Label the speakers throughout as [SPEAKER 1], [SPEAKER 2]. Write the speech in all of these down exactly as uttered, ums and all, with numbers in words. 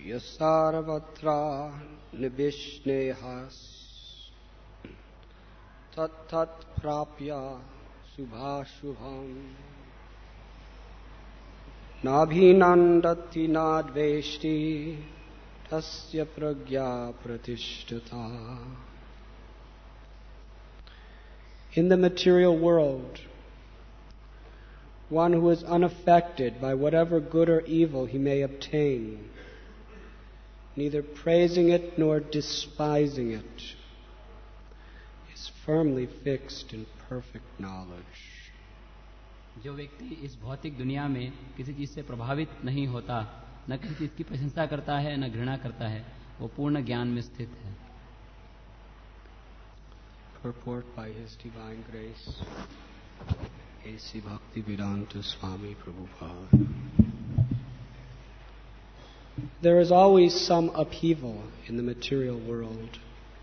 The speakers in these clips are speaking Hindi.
[SPEAKER 1] Yasarvatra nibishnehas tat tat prapya subhashubham nabhinandati nadveshti tasya pragya pratishtata. In the material world, one who is unaffected by whatever good or evil he may obtain, neither praising it nor despising it, is firmly fixed in perfect knowledge.
[SPEAKER 2] जो व्यक्ति इस भौतिक दुनिया में किसी चीज से प्रभावित नहीं होता, न किसी चीज की प्रशंसा करता है न घृणा करता है, वो पूर्ण ज्ञान में स्थित है.
[SPEAKER 1] Purport by His Divine Grace, A C Bhaktivedanta Swami Prabhupada. There is always some upheaval in the material world.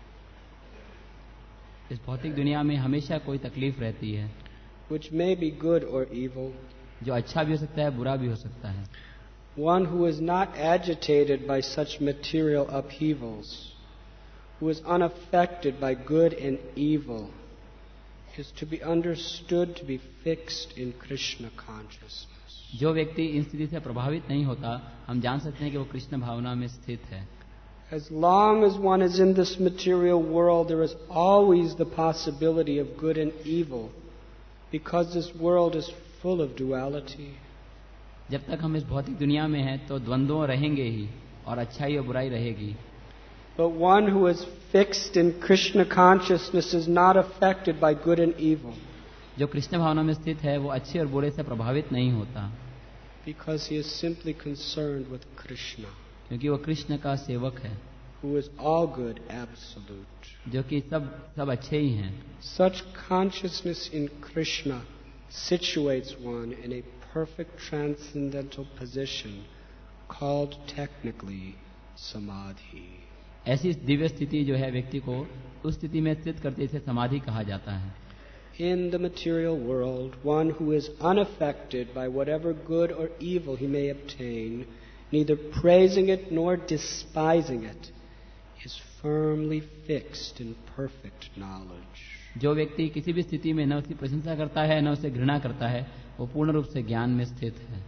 [SPEAKER 2] इस भौतिक दुनिया में हमेशा कोई तकलीफ रहती है,
[SPEAKER 1] which may be good or evil.
[SPEAKER 2] जो अच्छा भी हो सकता है, बुरा भी हो सकता है.
[SPEAKER 1] One who is not agitated by such material upheavals, who is unaffected by good and evil, is to be understood to be fixed in Krishna consciousness.
[SPEAKER 2] जो व्यक्ति इन स्थिति से प्रभावित नहीं होता, हम जान सकते हैं कि वो कृष्ण भावना में स्थित है.
[SPEAKER 1] As long as one is in this material world, there is always the possibility of good and evil, because this world is full of duality.
[SPEAKER 2] जब तक हम इस भौतिक दुनिया में हैं, तो द्वंद्व रहेंगे ही और अच्छाई और बुराई रहेगी.
[SPEAKER 1] But one who is fixed in Krishna consciousness is not affected by good and evil.
[SPEAKER 2] जो कृष्ण भावना में स्थित है, वो अच्छे और बुरे से प्रभावित नहीं होता,
[SPEAKER 1] because he is simply concerned with Krishna,
[SPEAKER 2] क्योंकि वो कृष्ण का सेवक है,
[SPEAKER 1] who is all good, absolute.
[SPEAKER 2] जो कि सब सब अच्छे ही हैं.
[SPEAKER 1] Such consciousness in Krishna situates one in a perfect transcendental position called technically samadhi.
[SPEAKER 2] ऐसी दिव्य स्थिति जो है व्यक्ति को उस स्थिति में स्थित करते, इसे समाधि कहा जाता है.
[SPEAKER 1] In the material world, one who is unaffected by whatever good or evil he may obtain, neither praising it nor despising it, is firmly fixed in perfect knowledge.
[SPEAKER 2] जो व्यक्ति किसी भी स्थिति में न उसकी प्रशंसा करता है न उसे घृणा करता है, वो पूर्ण रूप से ज्ञान में स्थित है.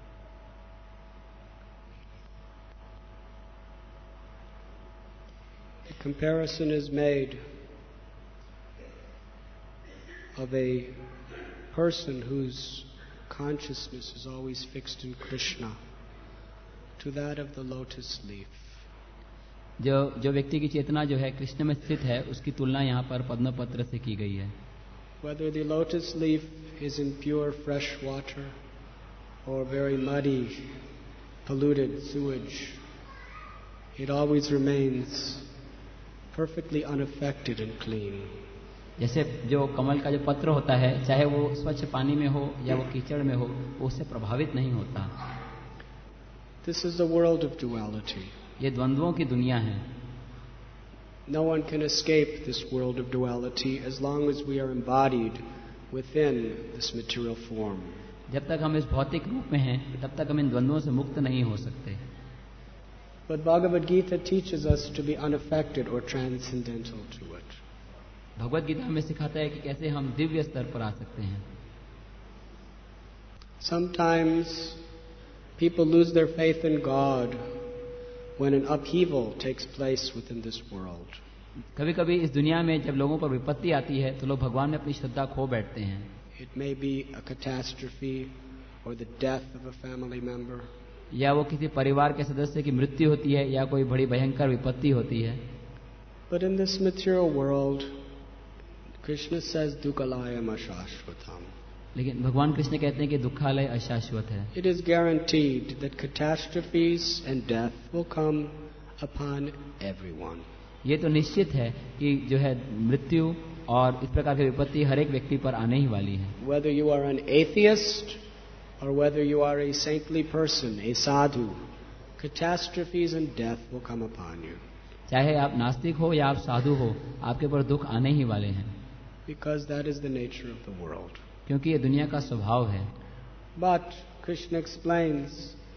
[SPEAKER 1] The comparison is made of a person whose consciousness is always fixed in Krishna to that of the lotus leaf.
[SPEAKER 2] जो जो व्यक्ति की चेतना जो है कृष्ण में स्थित है, उसकी तुलना यहाँ पर पद्म पत्र से की गई है.
[SPEAKER 1] Whether the lotus leaf is in pure fresh water or very muddy, polluted sewage, it always remains perfectly unaffected and clean.
[SPEAKER 2] जैसे जो कमल का जो पत्र होता है, चाहे वो स्वच्छ पानी में हो या वो कीचड़ में हो, वो उससे प्रभावित नहीं होता.
[SPEAKER 1] This is the world of duality.
[SPEAKER 2] ये द्वंद्वों की दुनिया है.
[SPEAKER 1] No one can escape this world of duality as long as we are embodied within this material form.
[SPEAKER 2] जब तक हम इस भौतिक रूप में हैं, तब तक हम इन द्वंद्वों से मुक्त नहीं हो सकते.
[SPEAKER 1] But Bhagavad Gita teaches us to be unaffected or transcendental to it.
[SPEAKER 2] Bhagavad Gita हमें सिखाता है कि कैसे हम दिव्य स्तर पर आ सकते हैं.
[SPEAKER 1] Sometimes people lose their faith in God when an upheaval takes place within this world.
[SPEAKER 2] कभी कभी इस दुनिया में जब लोगों पर विपत्ति आती है, तो लोग भगवान में अपनी श्रद्धा खो बैठते हैं.
[SPEAKER 1] It may be a catastrophe or the death of a family member.
[SPEAKER 2] या वो किसी परिवार के सदस्य की मृत्यु होती है, या कोई बड़ी भयंकर विपत्ति होती है.
[SPEAKER 1] But in this material world, Krishna says dukkhalayam ashashvatam.
[SPEAKER 2] लेकिन भगवान कृष्ण कहते हैं कि दुखालय अशाश्वत है.
[SPEAKER 1] It is guaranteed that catastrophes and death will come upon everyone.
[SPEAKER 2] ये तो निश्चित है कि जो है मृत्यु और इस प्रकार की विपत्ति हर एक व्यक्ति पर आने ही वाली है.
[SPEAKER 1] Whether you are an atheist or whether you are a saintly person, a sadhu, catastrophes and death will come upon you.
[SPEAKER 2] चाहे आप नास्तिक हो या आप साधु हो, आपके ऊपर दुख आने ही वाले हैं.
[SPEAKER 1] Because that is the nature of the world.
[SPEAKER 2] क्योंकि ये दुनिया का स्वभाव है.
[SPEAKER 1] But Krishna explains,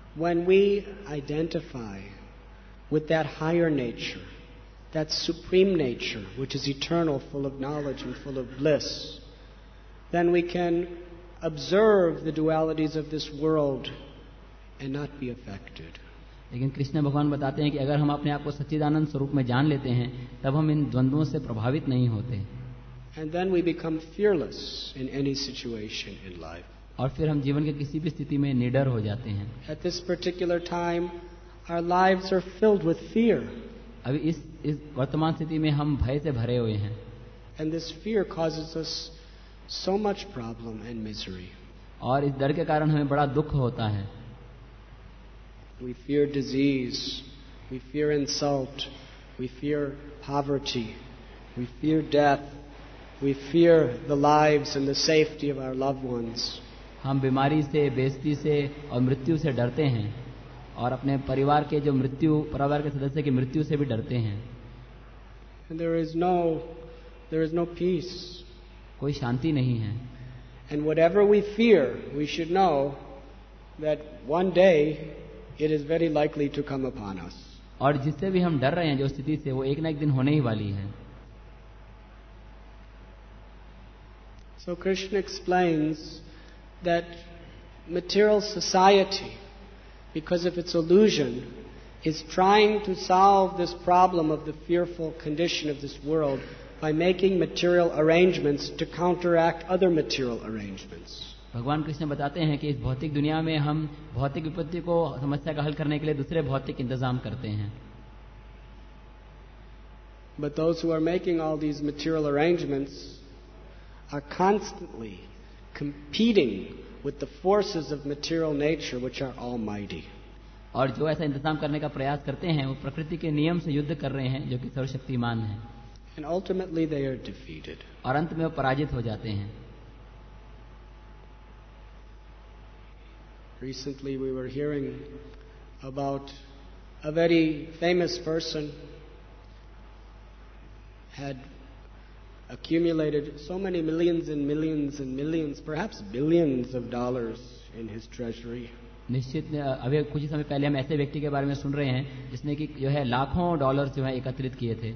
[SPEAKER 1] when we identify with that higher nature, that supreme nature, which is eternal, full of knowledge and full of bliss, then we can observe the dualities of this world and not be affected.
[SPEAKER 2] लेकिन कृष्ण भगवान बताते हैं कि अगर हम अपने आप को सच्चिदानंद स्वरूप में जान लेते हैं तब हम इन द्वंद्वों से प्रभावित नहीं होते.
[SPEAKER 1] And then we become fearless in any situation in life.
[SPEAKER 2] और फिर हम जीवन के किसी भी स्थिति में निडर हो जाते हैं.
[SPEAKER 1] At this particular time, our lives are filled with fear.
[SPEAKER 2] अभी इस इस वर्तमान स्थिति में हम भय से भरे हुए हैं.
[SPEAKER 1] And this fear causes us so much problem and misery.
[SPEAKER 2] और इस डर के कारण हमें बड़ा दुख होता है.
[SPEAKER 1] We fear disease, we fear insult, we fear poverty, we fear death, we fear the lives and the safety of our loved ones.
[SPEAKER 2] हम बीमारी से, बेइज्जती से और मृत्यु से डरते हैं और अपने परिवार के जो मृत्यु परिवार के सदस्य की मृत्यु से भी डरते हैं.
[SPEAKER 1] And there is no there is no peace.
[SPEAKER 2] कोई शांति नहीं है.
[SPEAKER 1] And whatever we fear, we should know that one day it is very likely to come upon us.
[SPEAKER 2] और जिससे भी हम डर रहे हैं जो स्थिति से, वो एक ना एक दिन होने ही वाली है.
[SPEAKER 1] So Krishna explains that material society, because of its illusion, is trying to solve this problem of the fearful condition of this world by making material arrangements to counteract other material arrangements.
[SPEAKER 2] भगवान कृष्ण बताते हैं कि इस भौतिक दुनिया में हम भौतिक विपत्ति को समस्या का हल करने के लिए दूसरे भौतिक इंतजाम करते हैं.
[SPEAKER 1] But those who are making all these material arrangements are constantly competing with the forces of material nature, which are almighty.
[SPEAKER 2] और जो ऐसा इंतजाम करने का प्रयास करते हैं वो प्रकृति के नियम से युद्ध कर रहे हैं जो कि सर्वशक्तिमान है.
[SPEAKER 1] And ultimately they are defeated.
[SPEAKER 2] और अंत में वो पराजित हो जाते हैं.
[SPEAKER 1] Recently we were hearing about a very famous person had accumulated so many millions and millions and millions, perhaps billions of dollars in his treasury.
[SPEAKER 2] निश्चित अभी कुछ समय पहले हम ऐसे व्यक्ति के बारे में सुन रहे हैं जिसने कि जो है लाखों डॉलर जो है एकत्रित किए थे.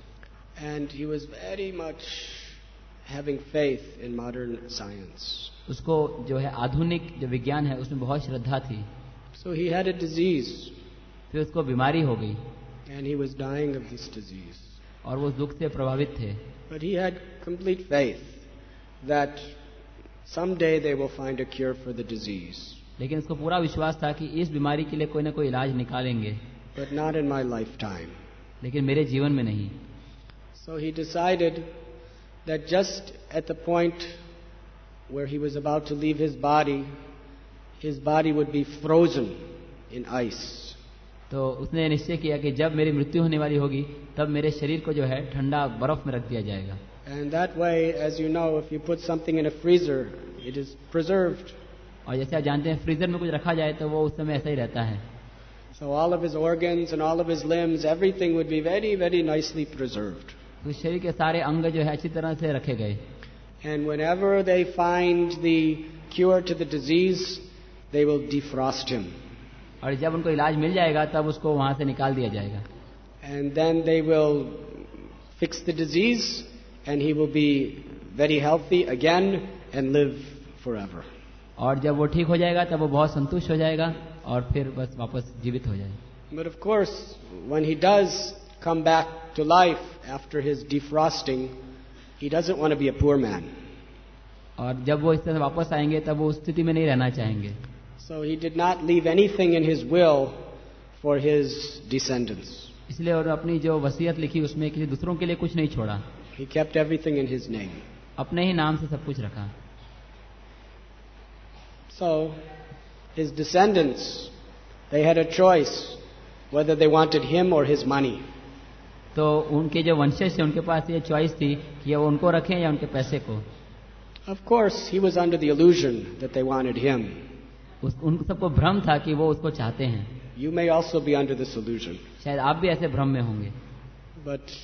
[SPEAKER 1] And he was very much having faith in modern science.
[SPEAKER 2] उसको जो है आधुनिक जो विज्ञान है उसमें बहुत श्रद्धा थी.
[SPEAKER 1] So he had a disease.
[SPEAKER 2] फिर उसको बीमारी हो गई.
[SPEAKER 1] And he was dying of this disease.
[SPEAKER 2] और वो दुख से प्रभावित थे.
[SPEAKER 1] But he had complete faith that someday they will find a cure for the disease.
[SPEAKER 2] लेकिन उसको पूरा विश्वास था कि इस बीमारी के लिए कोई ना कोई इलाज निकालेंगे.
[SPEAKER 1] But not in my lifetime.
[SPEAKER 2] लेकिन मेरे जीवन में नहीं.
[SPEAKER 1] So he decided that just at the point where he was about to leave his body, his body would be frozen in ice.
[SPEAKER 2] तो उसने निश्चय किया कि जब मेरी मृत्यु होने वाली होगी तब मेरे शरीर को जो है ठंडा बर्फ में रख दिया जाएगा.
[SPEAKER 1] And that way, as you know, if you put something in a freezer, it is preserved.
[SPEAKER 2] और जैसे आप जानते हैं फ्रीजर में कुछ रखा जाए तो वो उस समय ऐसा ही रहता है.
[SPEAKER 1] So all of his organs and all of his limbs, everything would be very, very nicely preserved.
[SPEAKER 2] तो शरीर के सारे अंग जो है अच्छी तरह से रखे गए.
[SPEAKER 1] And whenever they find the cure to the disease, they will defrost him.
[SPEAKER 2] और जब उनको इलाज मिल जाएगा तब उसको वहां से निकाल दिया जाएगा.
[SPEAKER 1] And then they will fix the disease and he will be very healthy again and live forever.
[SPEAKER 2] और जब वो ठीक हो जाएगा तब वो बहुत संतुष्ट हो जाएगा और फिर बस वापस जीवित हो जाएगा.
[SPEAKER 1] But of course, when he does come back to life after his defrosting, he doesn't want to be a poor man.
[SPEAKER 2] और जब वो इस तरह वापस आएंगे तब वो उस स्थिति में नहीं रहना चाहेंगे.
[SPEAKER 1] So he did not leave anything in his will for his descendants.
[SPEAKER 2] इसलिए और अपनी जो वसीयत लिखी उसमें किसी दूसरों के लिए कुछ नहीं छोड़ा.
[SPEAKER 1] He kept everything in his name.
[SPEAKER 2] अपने ही नाम से सब कुछ रखा.
[SPEAKER 1] So his descendants, they had a choice whether they wanted him or his money.
[SPEAKER 2] तो उनके जो वंशज थे उनके पास ये चॉइस थी कि वो उनको रखें या उनके पैसे को.
[SPEAKER 1] Of course, he was under the illusion that they wanted him.
[SPEAKER 2] उस उन सबको भ्रम था कि वो उसको चाहते हैं.
[SPEAKER 1] You may also be under this illusion.
[SPEAKER 2] शायद आप भी ऐसे भ्रम में होंगे.
[SPEAKER 1] But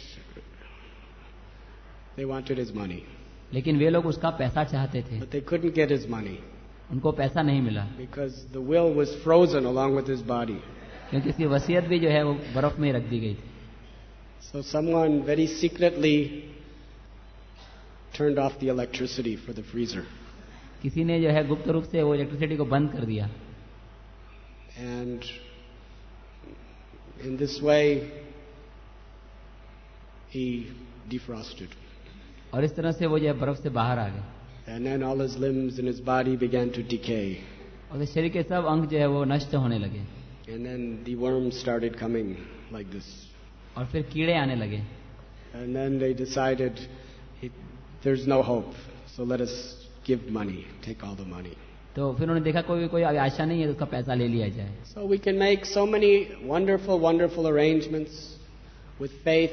[SPEAKER 1] they wanted his money.
[SPEAKER 2] लेकिन वे लोग उसका पैसा चाहते थे.
[SPEAKER 1] But they couldn't get his money.
[SPEAKER 2] उनको पैसा नहीं मिला,
[SPEAKER 1] because the will was frozen along with his body.
[SPEAKER 2] क्योंकि उसकी वसीयत भी जो है वो बर्फ में ही रख दी गई थी।
[SPEAKER 1] So someone very secretly turned off the electricity for the freezer.
[SPEAKER 2] किसी ने जो है गुप्त रूप से वो इलेक्ट्रिसिटी को बंद कर दिया,
[SPEAKER 1] And in this way, he defrosted.
[SPEAKER 2] और इस तरह से वो जो है बर्फ से बाहर आ गए,
[SPEAKER 1] And then all his limbs and his body began to decay.
[SPEAKER 2] और शरीर के सब अंग जो है वो नष्ट होने लगे,
[SPEAKER 1] And then the worms started coming like this.
[SPEAKER 2] और फिर कीड़े आने लगे।
[SPEAKER 1] And then they decided, it, there's no hope, so let us give money, take all the money.
[SPEAKER 2] तो फिर उन्होंने देखा कोई कोई आशा नहीं है, तो उसका पैसा ले लिया जाए।
[SPEAKER 1] So we can make so many wonderful, wonderful arrangements with faith,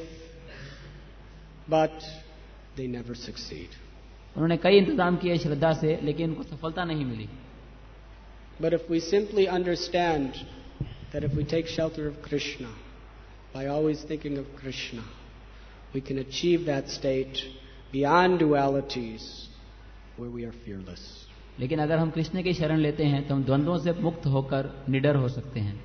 [SPEAKER 1] but they never succeed.
[SPEAKER 2] उन्होंने कई इंतजाम किए श्रद्धा से, लेकिन उनको सफलता नहीं मिली।
[SPEAKER 1] But if we simply understand that if we take shelter of Krishna, by always thinking of Krishna, we can achieve that state beyond dualities where we are fearless.
[SPEAKER 2] लेकिन अगर हम कृष्ण की शरण लेते हैं तो हम द्वंद्वों से मुक्त होकर निडर हो सकते हैं।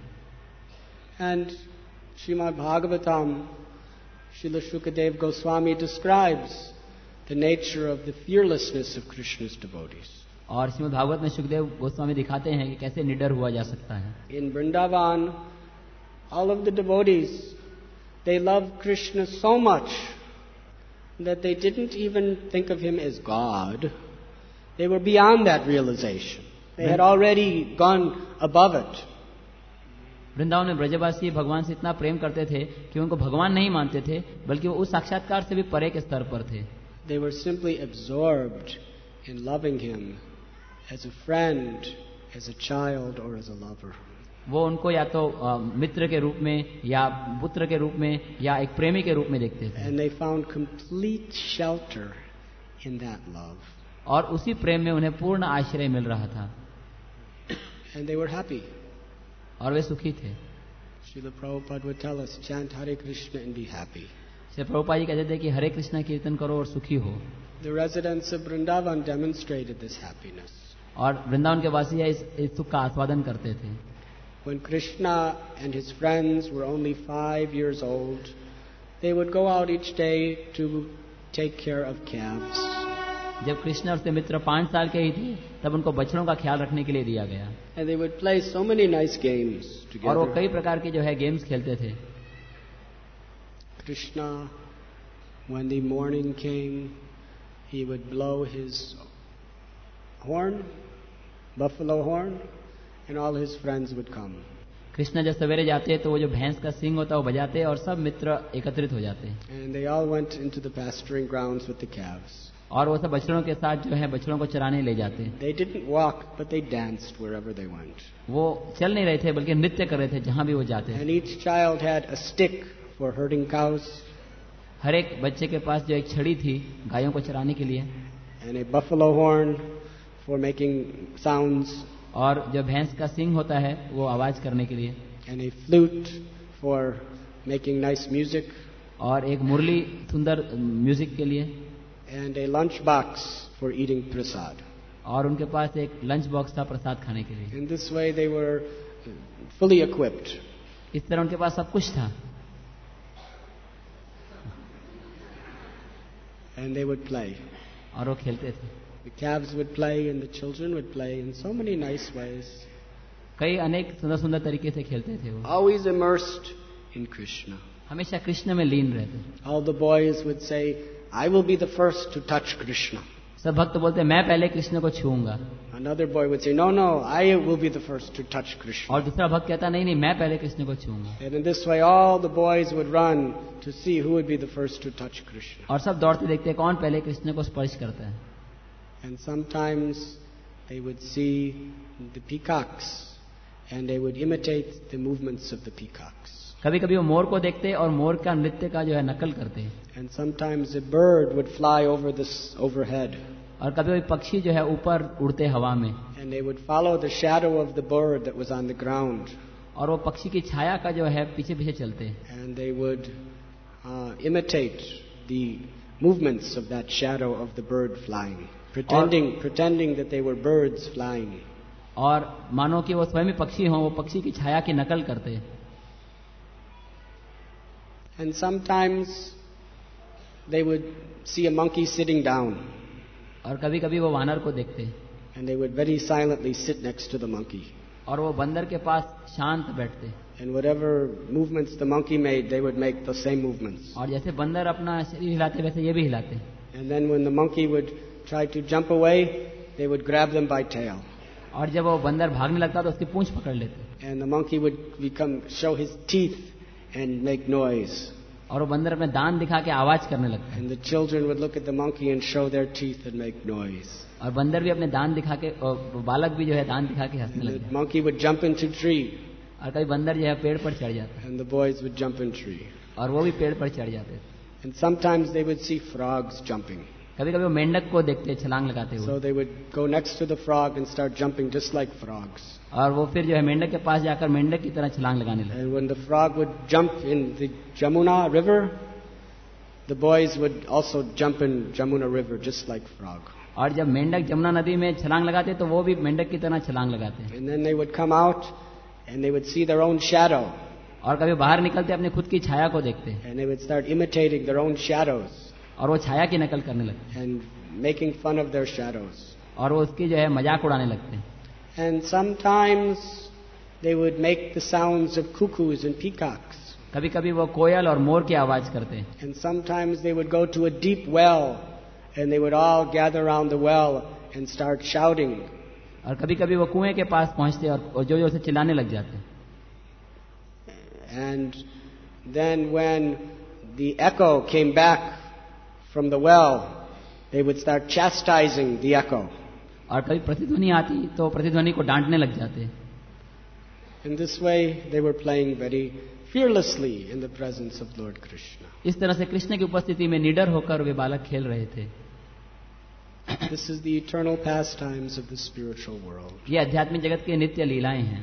[SPEAKER 1] And Srimad Bhagavatam, Srila Shukadev Goswami describes the nature of the fearlessness of Krishna's devotees.
[SPEAKER 2] और श्रीमद् भागवत में सुखदेव गोस्वामी दिखाते हैं कि कैसे निडर हुआ जा सकता है।
[SPEAKER 1] In Vrindavan, all of the devotees, they loved Krishna so much that they didn't even think of him as God. They were beyond that realization. They had already gone above it.
[SPEAKER 2] Vrindavan में ब्रजवासी भगवान से इतना प्रेम करते थे कि उनको भगवान नहीं मानते थे, बल्कि वो उस साक्षात्कार से भी परे के स्तर पर थे।
[SPEAKER 1] They were simply absorbed in loving him as a friend, as a child, or as a lover.
[SPEAKER 2] वो उनको या तो मित्र के रूप में या पुत्र के रूप में या एक प्रेमी के रूप में देखते थे।
[SPEAKER 1] And they found complete shelter in that love.
[SPEAKER 2] और उसी प्रेम में उन्हें पूर्ण आश्रय मिल रहा था।
[SPEAKER 1] And they were happy.
[SPEAKER 2] और वे सुखी थे।
[SPEAKER 1] Srila Prabhupada would tell us, chant Hare Krishna and be happy.
[SPEAKER 2] Shri Prabhupada ji कहते थे कि हरे कृष्णा कीर्तन करो और सुखी हो।
[SPEAKER 1] The residents of Vrindavan demonstrated this happiness.
[SPEAKER 2] और वृंदावन के वासी इस, इस सुख का आस्वादन करते थे।
[SPEAKER 1] When Krishna and his friends were only five years old, they would go out each day to take care of calves.
[SPEAKER 2] जब कृष्ण और उसके मित्र पांच साल के ही थे, तब उनको बछड़ों का ख्याल रखने के लिए दिया गया।
[SPEAKER 1] And they would play so many nice games together.
[SPEAKER 2] और वो कई प्रकार के जो है गेम्स खेलते थे।
[SPEAKER 1] Krishna, when the morning came, he would blow his horn, buffalo horn, and all his friends would come.
[SPEAKER 2] Krishna जब सवेरे जाते तो वो जो भैंस का सींग होता है वो बजाते और सब मित्र एकत्रित हो जाते।
[SPEAKER 1] And they all went into the pasturing grounds with the calves.
[SPEAKER 2] और वो सब बछड़ों के साथ जो है बछड़ों को चराने ले जाते।
[SPEAKER 1] They didn't walk, but they danced wherever they went.
[SPEAKER 2] वो चल नहीं रहे थे बल्कि नृत्य कर रहे थे जहां भी वो जाते।
[SPEAKER 1] And each child had a stick for herding cows.
[SPEAKER 2] हर एक बच्चे के पास जो एक छड़ी थी गायों को चराने के लिए।
[SPEAKER 1] And a buffalo horn for making sounds.
[SPEAKER 2] और जो भैंस का सींग होता है वो आवाज करने के लिए।
[SPEAKER 1] And a flute for making nice music.
[SPEAKER 2] और एक मुरली सुंदर म्यूजिक के लिए।
[SPEAKER 1] And a lunch box for eating prasad.
[SPEAKER 2] और उनके पास एक लंच बॉक्स था प्रसाद खाने के लिए।
[SPEAKER 1] In this way they were fully equipped.
[SPEAKER 2] इस तरह उनके पास सब कुछ था।
[SPEAKER 1] And they would play.
[SPEAKER 2] और वो खेलते थे।
[SPEAKER 1] The calves would play and the children would play in so many nice ways.
[SPEAKER 2] कई अनेक सुंदर सुंदर तरीके से खेलते थे वो।
[SPEAKER 1] Always immersed in Krishna.
[SPEAKER 2] हमेशा कृष्ण में लीन रहते।
[SPEAKER 1] All the boys would say, I will be the first to touch Krishna.
[SPEAKER 2] सब भक्त बोलते मैं पहले कृष्ण को छूऊंगा।
[SPEAKER 1] Another boy would say, no, no, I will be the first to touch Krishna.
[SPEAKER 2] और दूसरा भक्त कहता नहीं नहीं मैं पहले कृष्ण को छूऊंगा।
[SPEAKER 1] And in this way all the boys would run to see who would be the first to touch Krishna.
[SPEAKER 2] और सब दौड़ते देखते कौन पहले कृष्ण को स्पर्श करता है।
[SPEAKER 1] And sometimes they would see the peacocks and they would imitate the movements of the peacocks.
[SPEAKER 2] कभी कभी वो मोर को देखते और मोर का नृत्य का जो है नकल करते।
[SPEAKER 1] And sometimes a bird would fly over this overhead.
[SPEAKER 2] और कभी कभी पक्षी जो है ऊपर उड़ते हवा में।
[SPEAKER 1] And they would follow the shadow of the bird that was on the ground.
[SPEAKER 2] और वो पक्षी की छाया का जो है पीछे पीछे चलते।
[SPEAKER 1] And they would uh, imitate the movements of that shadow of the bird flying. pretending pretending that they were birds flying.
[SPEAKER 2] और मानो कि वो स्वयं ही पक्षी हों, वो पक्षी की छाया की नकल करते।
[SPEAKER 1] And sometimes they would see a monkey sitting down.
[SPEAKER 2] और कभी कभी वो वानर को देखते
[SPEAKER 1] And they would very silently sit next to the monkey.
[SPEAKER 2] और वो बंदर के पास शांत बैठते।
[SPEAKER 1] And whatever movements the monkey made, they would make the same movements.
[SPEAKER 2] और जैसे बंदर अपना शरीर हिलाते वैसे ये भी हिलाते।
[SPEAKER 1] And then when the monkey would try to jump away, they would grab them by tail.
[SPEAKER 2] और जब वो बंदर भागने लगता तो उसकी पूंछ पकड़ लेते।
[SPEAKER 1] And the monkey would become show his teeth and make noise.
[SPEAKER 2] और वो बंदर अपने दांत दिखा के आवाज करने लगता है।
[SPEAKER 1] And the children would look at the monkey and show their teeth and make noise.
[SPEAKER 2] और बंदर भी अपने दांत दिखा के, और बालक भी जो है दांत दिखा के हंसने लगते।
[SPEAKER 1] The monkey would jump into tree.
[SPEAKER 2] और कभी बंदर जो है पेड़ पर चढ़ जाता है।
[SPEAKER 1] And the boys would jump in tree.
[SPEAKER 2] और वो भी पेड़ पर चढ़ जाते थे।
[SPEAKER 1] And sometimes they would see frogs jumping.
[SPEAKER 2] कभी कभी वो मेंढक को देखते छलांग लगाते हुए।
[SPEAKER 1] So they would go next to the frog and start jumping just like frogs.
[SPEAKER 2] और वो फिर जो है मेंढक के पास जाकर मेंढक की तरह छलांग लगाने लगे।
[SPEAKER 1] And when the frog would jump in the Jamuna river, the boys would also jump in Jamuna river just like frog.
[SPEAKER 2] और जब मेंढक जमुना नदी में छलांग लगाते तो वो भी मेंढक की तरह छलांग लगाते हैं।
[SPEAKER 1] And then they would come out and they would see their own shadow.
[SPEAKER 2] और कभी बाहर निकलते अपने खुद की छाया को देखते।
[SPEAKER 1] And they would start imitating their own shadows.
[SPEAKER 2] और वो छाया की नकल करने लगते।
[SPEAKER 1] And making fun of their shadows.
[SPEAKER 2] और वो उसकी जो है मजाक उड़ाने लगते हैं।
[SPEAKER 1] And sometimes they would make the sounds of cuckoos and peacocks.
[SPEAKER 2] कभी कभी वो कोयल और मोर की आवाज करते हैं।
[SPEAKER 1] And sometimes they would go to a deep well and they would all gather around the well and start shouting.
[SPEAKER 2] और कभी कभी वो कुएं के पास पहुंचते और जो जो से चिल्लाने लग जाते।
[SPEAKER 1] And then when the echo came back from the well, they would start chastising the echo.
[SPEAKER 2] और कभी प्रतिध्वनि आती तो प्रतिध्वनि को डांटने लग जाते।
[SPEAKER 1] In this way they were playing very fearlessly in the presence of Lord Krishna.
[SPEAKER 2] इस तरह से कृष्ण की उपस्थिति में निडर होकर वे बालक खेल रहे थे।
[SPEAKER 1] This is the eternal pastimes of the spiritual world.
[SPEAKER 2] ये आध्यात्मिक जगत की नित्य लीलाएं हैं।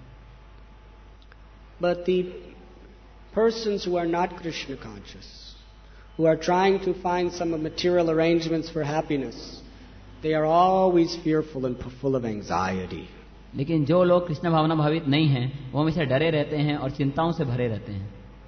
[SPEAKER 1] But the persons who are not Krishna conscious, who are trying to find some material arrangements for happiness, they are always fearful and full of anxiety.
[SPEAKER 2] लेकिन जो लोग कृष्ण भावना भावित नहीं हैं, वो हमेशा डरे रहते हैं और चिंताओं से भरे रहते हैं।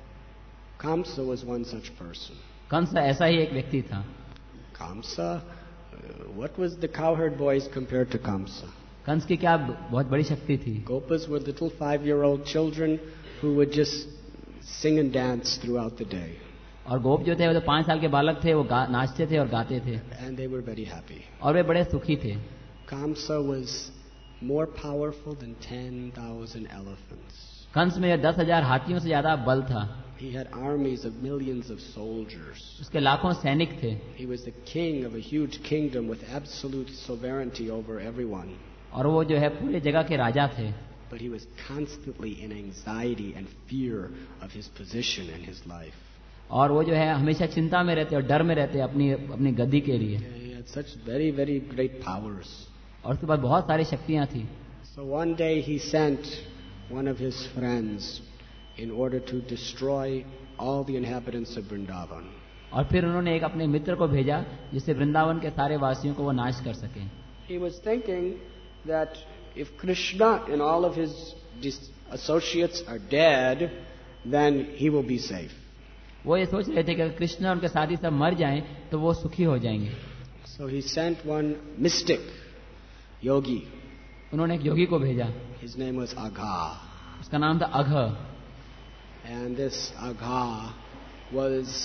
[SPEAKER 1] Kamsa was one such person.
[SPEAKER 2] Kans ऐसा ही एक व्यक्ति था।
[SPEAKER 1] Kamsa, uh, what was the cowherd boys compared to Kamsa?
[SPEAKER 2] Kans की क्या बहुत बड़ी शक्ति थी।
[SPEAKER 1] Gopas were little five-year-old children who would just sing and dance throughout the day.
[SPEAKER 2] और गोप जो थे वो तो पांच साल के बालक थे, वो नाचते थे और गाते थे।
[SPEAKER 1] And they were very happy.
[SPEAKER 2] और वे बड़े सुखी थे।
[SPEAKER 1] Kamsa was more powerful than ten thousand elephants.
[SPEAKER 2] Kans में दस हजार हाथियों से ज्यादा बल था।
[SPEAKER 1] He had armies of millions of soldiers.
[SPEAKER 2] उसके लाखों सैनिक थे।
[SPEAKER 1] He was the king of a huge kingdom with absolute sovereignty over everyone.
[SPEAKER 2] और वो जो है पूरे जगह के राजा थे।
[SPEAKER 1] But he was constantly in anxiety and fear of his position in his life.
[SPEAKER 2] और वो जो है हमेशा चिंता में रहते और डर में रहते अपनी अपनी गद्दी के लिए।
[SPEAKER 1] He had such very very great powers.
[SPEAKER 2] और उसके बाद बहुत सारी शक्तियां थी।
[SPEAKER 1] So one day he sent one of his friends in order to destroy all the inhabitants of Vrindavan.
[SPEAKER 2] और फिर उन्होंने एक अपने मित्र को भेजा जिससे वृंदावन के सारे वासियों को वो नाश कर सके।
[SPEAKER 1] He was thinking that if Krishna and all of his associates are dead, then he will be safe.
[SPEAKER 2] वो ये सोच रहे थे कि अगर कृष्ण और उनके साथी सब मर जाएं तो वो सुखी हो जाएंगे।
[SPEAKER 1] So he sent one mystic, yogi.
[SPEAKER 2] उन्होंने एक योगी को भेजा।
[SPEAKER 1] His name was Agha.
[SPEAKER 2] उसका नाम था अघ।
[SPEAKER 1] And this Agha was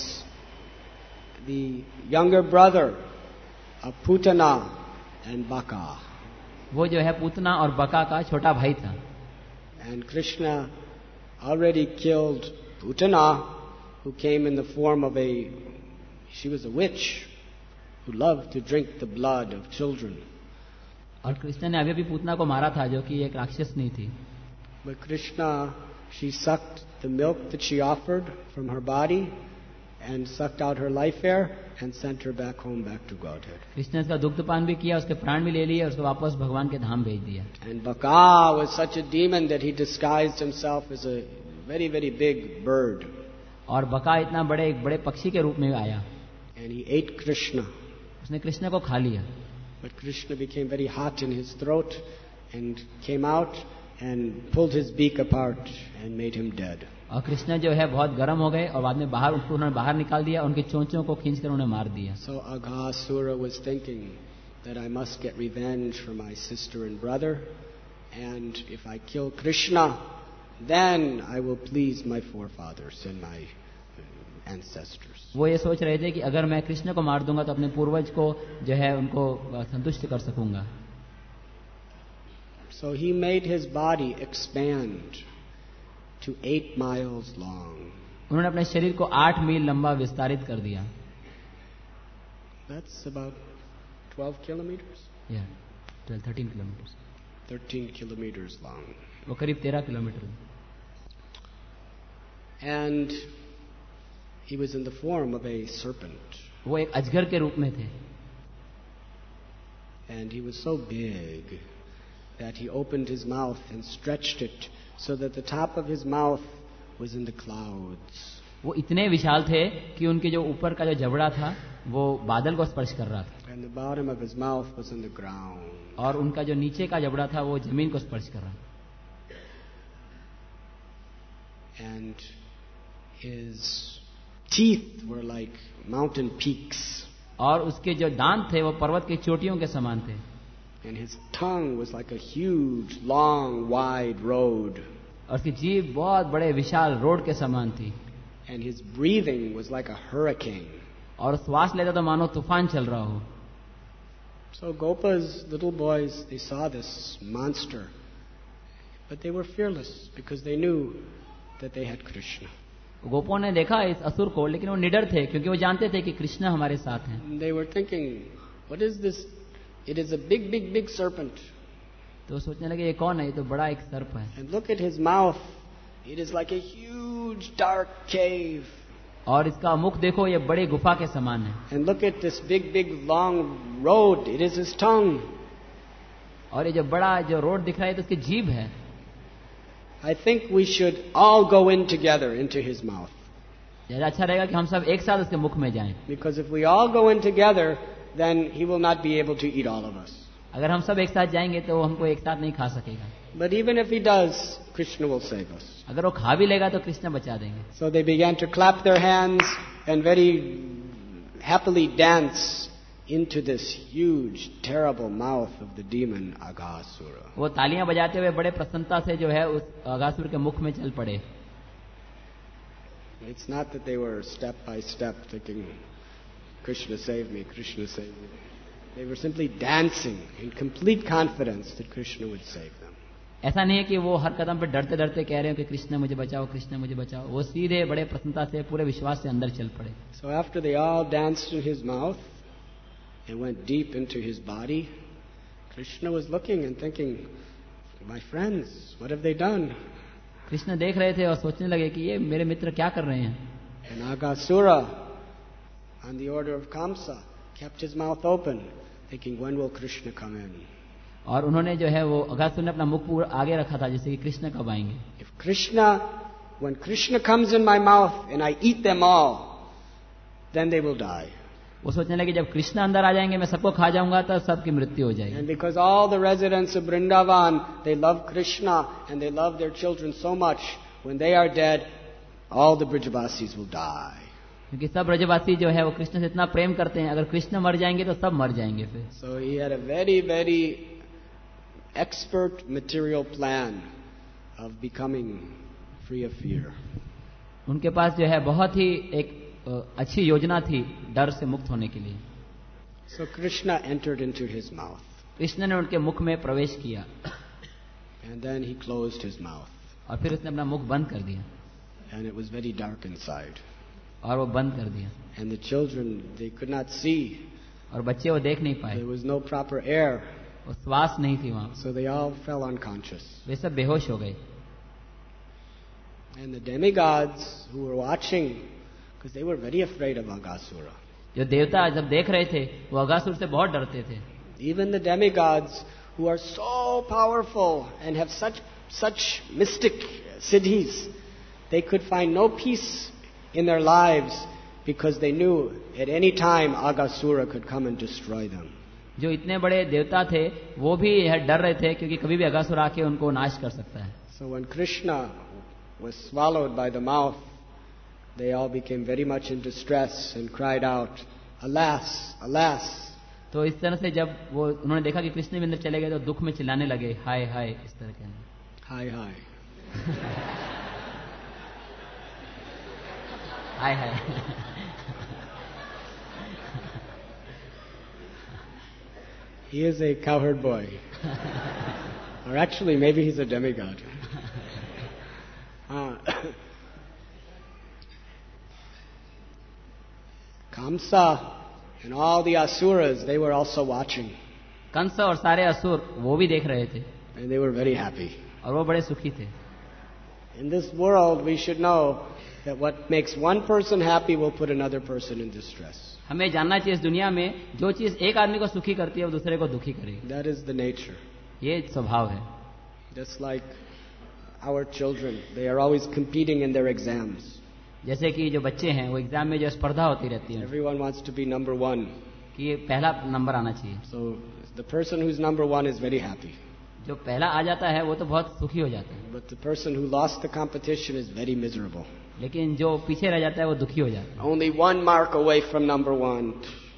[SPEAKER 1] the younger brother of Putana and Baka.
[SPEAKER 2] वो जो है पूतना और बका का छोटा भाई था।
[SPEAKER 1] And Krishna already killed Putana, who came in the form of a, she was a witch who loved to drink the blood of children.
[SPEAKER 2] और कृष्ण ने अभी भी पूतना को मारा था जो कि एक राक्षस नहीं थी।
[SPEAKER 1] But Krishna, she sucked the milk that she offered from her body and sucked out her life air and sent her back home, back to Godhead.
[SPEAKER 2] Krishna ने उसका दुग्धपान भी किया, उसके प्राण भी ले लिए और उसको वापस भगवान के धाम भेज दिया।
[SPEAKER 1] And Baka was such a demon that he disguised himself as a very very big bird.
[SPEAKER 2] और बका इतना बड़े एक बड़े पक्षी के रूप में आया।
[SPEAKER 1] And he ate Krishna.
[SPEAKER 2] उसने कृष्ण को खा लिया।
[SPEAKER 1] But Krishna became very hot in his throat and came out and pulled his beak apart and made him dead.
[SPEAKER 2] और कृष्ण जो है बहुत गर्म हो गए और बाद में बाहर उसको उन्होंने बाहर निकाल दिया, उनके चोंचों को खींचकर उन्हें मार दिया.
[SPEAKER 1] So Aghasura was thinking that I must get revenge for my sister and brother, and if I kill Krishna, then I will please my forefathers and my ancestors.
[SPEAKER 2] वो ये सोच रहे थे कि अगर मैं कृष्ण को मार दूंगा तो अपने पूर्वज को जो है उनको संतुष्ट कर सकूंगा.
[SPEAKER 1] So he made his body expand to eight miles long.
[SPEAKER 2] उन्होंने अपने शरीर को आठ मील लंबा विस्तारित कर दिया.
[SPEAKER 1] That's about twelve kilometers.
[SPEAKER 2] Yeah, twelve, thirteen kilometers.
[SPEAKER 1] Thirteen kilometers long.
[SPEAKER 2] वो करीब तेरह kilometre.
[SPEAKER 1] And he was in the form of a serpent.
[SPEAKER 2] वो एक अजगर के रूप में थे.
[SPEAKER 1] And he was so big that he opened his mouth and stretched it so that the top of his mouth was in the clouds.
[SPEAKER 2] वो इतने विशाल थे कि उनके जो ऊपर का जो जबड़ा था वो बादल को स्पर्श कर रहा था.
[SPEAKER 1] And the bottom of his mouth was in the ground.
[SPEAKER 2] और उनका जो नीचे का जबड़ा था वो जमीन को स्पर्श कर रहा.
[SPEAKER 1] And his teeth were like mountain peaks.
[SPEAKER 2] और उसके जो दांत थे वो पर्वत की चोटियों के समान थे.
[SPEAKER 1] And his tongue was like a huge, long, wide road.
[SPEAKER 2] और उसकी जीभ बहुत बड़े विशाल रोड के समान थी.
[SPEAKER 1] And his breathing was like a hurricane.
[SPEAKER 2] और श्वास लेता तो मानो तूफान चल रहा हो.
[SPEAKER 1] So Gopa's little boys, they saw this monster, but they were fearless because they knew that they had Krishna.
[SPEAKER 2] गोपों ने देखा इस असुर को, लेकिन वो निडर थे क्योंकि वो जानते थे कि कृष्ण हमारे साथ हैं.
[SPEAKER 1] They were thinking, what is this? It is a big, big, big serpent.
[SPEAKER 2] तो सोचने लगे ये कौन है, ये तो बड़ा एक सर्प है.
[SPEAKER 1] And look at his mouth. It is like a huge dark cave.
[SPEAKER 2] और इसका मुख देखो, ये बड़े गुफा के समान है.
[SPEAKER 1] And look at this big, big, long road. It is his tongue.
[SPEAKER 2] और ये जो बड़ा जो रोड दिख रहा है तो उसकी जीभ है.
[SPEAKER 1] I think we should all go in together into his mouth.
[SPEAKER 2] ज़्यादा अच्छा रहेगा कि हम सब एक साथ उसके मुख में जाएं.
[SPEAKER 1] Because if we all go in together, then he will not be able to eat all of us.
[SPEAKER 2] अगर हम सब एक साथ जाएंगे तो वो हमको एक साथ नहीं खा सकेगा.
[SPEAKER 1] But even if he does, Krishna will save us.
[SPEAKER 2] अगर वो खा भी लेगा तो कृष्ण बचा देंगे.
[SPEAKER 1] So they began to clap their hands and very happily dance into this huge, terrible mouth of the demon Aghasura.
[SPEAKER 2] वो तालियां बजाते हुए बड़े प्रसन्नता से जो है उस अगासुर के मुख में चल पड़े.
[SPEAKER 1] It's not that they were step by step thinking, Krishna save me, Krishna save me. They were simply dancing in complete confidence that Krishna would save them.
[SPEAKER 2] ऐसा नहीं है कि वो हर कदम पे डरते डरते कह रहे हो कि कृष्ण मुझे बचाओ, कृष्ण मुझे बचाओ. वो सीधे बड़े प्रसन्नता से पूरे विश्वास से अंदर चल पड़े.
[SPEAKER 1] So after they all danced in his mouth and went deep into his body, Krishna was looking and thinking, my friends, what have they done?
[SPEAKER 2] Krishna देख रहे थे और सोचने लगे कि ये मेरे मित्र क्या कर रहे हैं.
[SPEAKER 1] And Aghasura, on the order of Kamsa, kept his mouth open, thinking, when will Krishna come in?
[SPEAKER 2] और उन्होंने जो है वो अगासुर ने अपना मुख पूरा आगे रखा था जैसे कि कृष्ण कब आएंगे.
[SPEAKER 1] If Krishna, when Krishna comes in my mouth and I eat them all, then they will die.
[SPEAKER 2] वो सोचने लगे जब कृष्ण अंदर आ जाएंगे मैं सबको खा जाऊंगा तो सबकी मृत्यु हो जाएगी.
[SPEAKER 1] And because all the residents of Vrindavan, they love Krishna and they love their children so much, when they are dead, all the Brijavasis will die.
[SPEAKER 2] क्योंकि सब ब्रजवासी जो है वो कृष्ण से इतना प्रेम करते हैं, अगर कृष्ण मर जाएंगे तो सब मर जाएंगे फिर.
[SPEAKER 1] So he had a very, very expert material plan of becoming free of fear.
[SPEAKER 2] उनके पास जो है बहुत ही एक अच्छी योजना थी डर से मुक्त होने के लिए.
[SPEAKER 1] So Krishna entered into his mouth.
[SPEAKER 2] Krishna ने उनके मुख में प्रवेश किया.
[SPEAKER 1] And then he closed his mouth.
[SPEAKER 2] और फिर उसने अपना मुख बंद कर दिया.
[SPEAKER 1] And it was very dark inside.
[SPEAKER 2] और वो बंद कर दिया.
[SPEAKER 1] And the children, they could not see.
[SPEAKER 2] और बच्चे वो देख नहीं पाए.
[SPEAKER 1] There was no proper air.
[SPEAKER 2] और श्वास नहीं थी वहां.
[SPEAKER 1] So they all fell unconscious.
[SPEAKER 2] वे सब बेहोश हो गए.
[SPEAKER 1] And the demigods who were watching, because they were very afraid of Aghasura.
[SPEAKER 2] जो देवता जब देख रहे थे वो अगासुर से बहुत डरते थे.
[SPEAKER 1] Even the demigods who are so powerful and have such such mystic siddhis, they could find no peace in their lives because they knew at any time Aghasura could come and destroy them.
[SPEAKER 2] जो इतने बड़े देवता थे वो भी यह डर रहे थे क्योंकि कभी भी अगासुर आके उनको नाश कर सकता है.
[SPEAKER 1] So when Krishna was swallowed by the mouth, they all became very much in distress and cried out, "Alas, alas!"
[SPEAKER 2] तो इस तरह से जब वो उन्होंने देखा कि कृष्ण भी अंदर चले गए तो दुख में चिल्लाने लगे, हाय हाय, इस तरह के.
[SPEAKER 1] Hi, hi.
[SPEAKER 2] Hi hi.
[SPEAKER 1] He is a cowherd boy. Or actually, maybe he's a demigod. Uh, Kamsa and all the asuras, they were also watching.
[SPEAKER 2] Kans और सारे असुर वो भी देख रहे थे
[SPEAKER 1] And they were very happy.
[SPEAKER 2] और वो बड़े सुखी थे.
[SPEAKER 1] In this world, we should know that what makes one person happy will put another person in distress.
[SPEAKER 2] हमें जानना चाहिए इस दुनिया में जो चीज एक आदमी को सुखी करती है वो दूसरे को दुखी करेगी.
[SPEAKER 1] That is the nature.
[SPEAKER 2] ये स्वभाव है.
[SPEAKER 1] Just like our children, they are always competing in their exams.
[SPEAKER 2] जैसे कि जो बच्चे हैं वो एग्जाम में जो स्पर्धा होती रहती है
[SPEAKER 1] Everyone wants to be number one.
[SPEAKER 2] कि ये पहला नंबर आना चाहिए.
[SPEAKER 1] So the person who's number one is very happy.
[SPEAKER 2] जो पहला आ जाता है वो तो बहुत सुखी हो जाता है.
[SPEAKER 1] But the person who lost the competition is very miserable.
[SPEAKER 2] लेकिन जो पीछे रह जाता है वो दुखी हो जाता है.
[SPEAKER 1] Only one mark away from number one.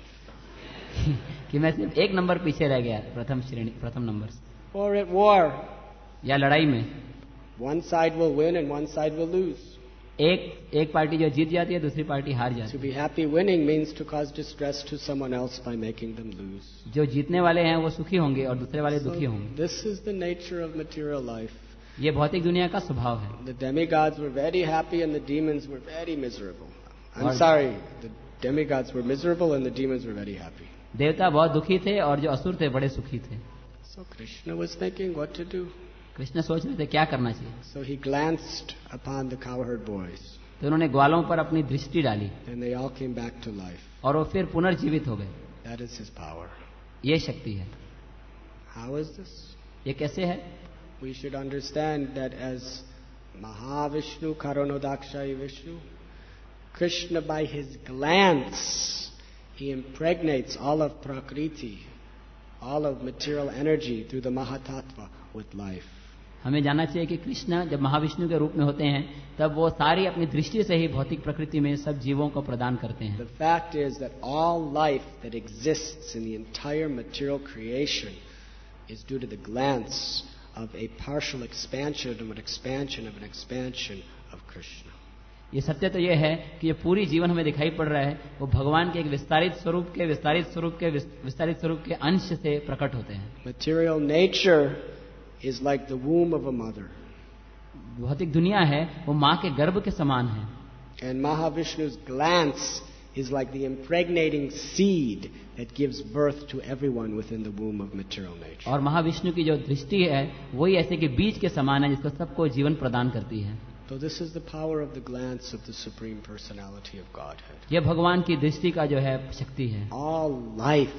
[SPEAKER 2] कि मैं सिर्फ एक नंबर पीछे रह गया प्रथम श्रेणी प्रथम नंबर से.
[SPEAKER 1] Or at war.
[SPEAKER 2] या लड़ाई में
[SPEAKER 1] One side will win and one side will lose.
[SPEAKER 2] एक एक पार्टी जो जीत जाती है दूसरी पार्टी हार जाती
[SPEAKER 1] To
[SPEAKER 2] है.
[SPEAKER 1] be happy winning means to cause distress to someone else by making them lose.
[SPEAKER 2] जो जीतने वाले हैं वो सुखी होंगे और दूसरे वाले
[SPEAKER 1] So
[SPEAKER 2] दुखी होंगे.
[SPEAKER 1] this is the nature of material life.
[SPEAKER 2] ये भौतिक दुनिया का स्वभाव है.
[SPEAKER 1] The demigods were very happy and the demons were very miserable. I'm
[SPEAKER 2] और-
[SPEAKER 1] sorry, the demigods were miserable and the demons were very happy.
[SPEAKER 2] देवता बहुत दुखी थे और जो असुर थे बड़े सुखी थे.
[SPEAKER 1] So Krishna was thinking what to do.
[SPEAKER 2] Krishna सोच रहे थे क्या करना चाहिए.
[SPEAKER 1] So he glanced upon the cowherd boys
[SPEAKER 2] तो उन्होंने ग्वालों पर अपनी दृष्टि डाली
[SPEAKER 1] and they all came back to life.
[SPEAKER 2] और वो फिर पुनर्जीवित हो गए.
[SPEAKER 1] That is his power.
[SPEAKER 2] ये शक्ति है.
[SPEAKER 1] How is this?
[SPEAKER 2] ये कैसे है?
[SPEAKER 1] We should understand that as Mahavishnu, Karanodakshai Vishnu, Krishna by his glance, he impregnates all of Prakriti, all of material energy through the Mahatattva with life.
[SPEAKER 2] हमें जानना चाहिए कि कृष्ण जब महाविष्णु के रूप में होते हैं तब वो सारी अपनी दृष्टि से ही भौतिक प्रकृति में सब जीवों को प्रदान करते हैं.
[SPEAKER 1] The fact is that all life that exists in the entire material creation is due to the glance of a partial expansion of an expansion of an expansion of Krishna.
[SPEAKER 2] ये सत्य तो ये है कि ये पूरी जीवन हमें दिखाई पड़ रहा है वो भगवान के एक विस्तारित स्वरूप के विस्तारित स्वरूप के विस्तारित स्वरूप के अंश से प्रकट होते हैं.
[SPEAKER 1] Material nature is like the womb of a mother.
[SPEAKER 2] भौतिक दुनिया है वो माँ के गर्भ के समान है.
[SPEAKER 1] And Mahavishnu's glance is like the impregnating seed that gives birth to everyone within the womb of material nature.
[SPEAKER 2] और महाविष्णु की जो दृष्टि है वही ऐसे कि बीज के समान है जिसको सबको जीवन प्रदान करती है.
[SPEAKER 1] So this is the power of the glance of the Supreme Personality of Godhead.
[SPEAKER 2] यह भगवान की दृष्टि का जो है शक्ति है.
[SPEAKER 1] All life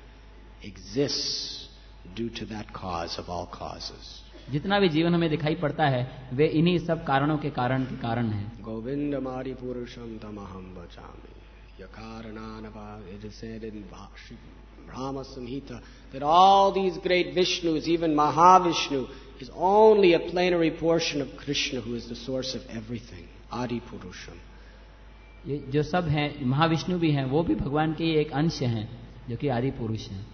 [SPEAKER 1] exists due to that cause of all causes.
[SPEAKER 2] जितना भी जीवन हमें दिखाई पड़ता है वे इन्हीं सब कारणों के कारण के कारण है.
[SPEAKER 1] Govindamari Purusham Tamaham Vachami. Yakarananava, it is said in Brahma Samhita that all these great Vishnus, even Mahavishnu, is only a plenary portion of Krishna who is the source of everything. Adi Purusham.
[SPEAKER 2] ये जो सब हैं महाविष्णु भी हैं वो भी भगवान के एक अंश हैं जो कि आदि पुरुष हैं.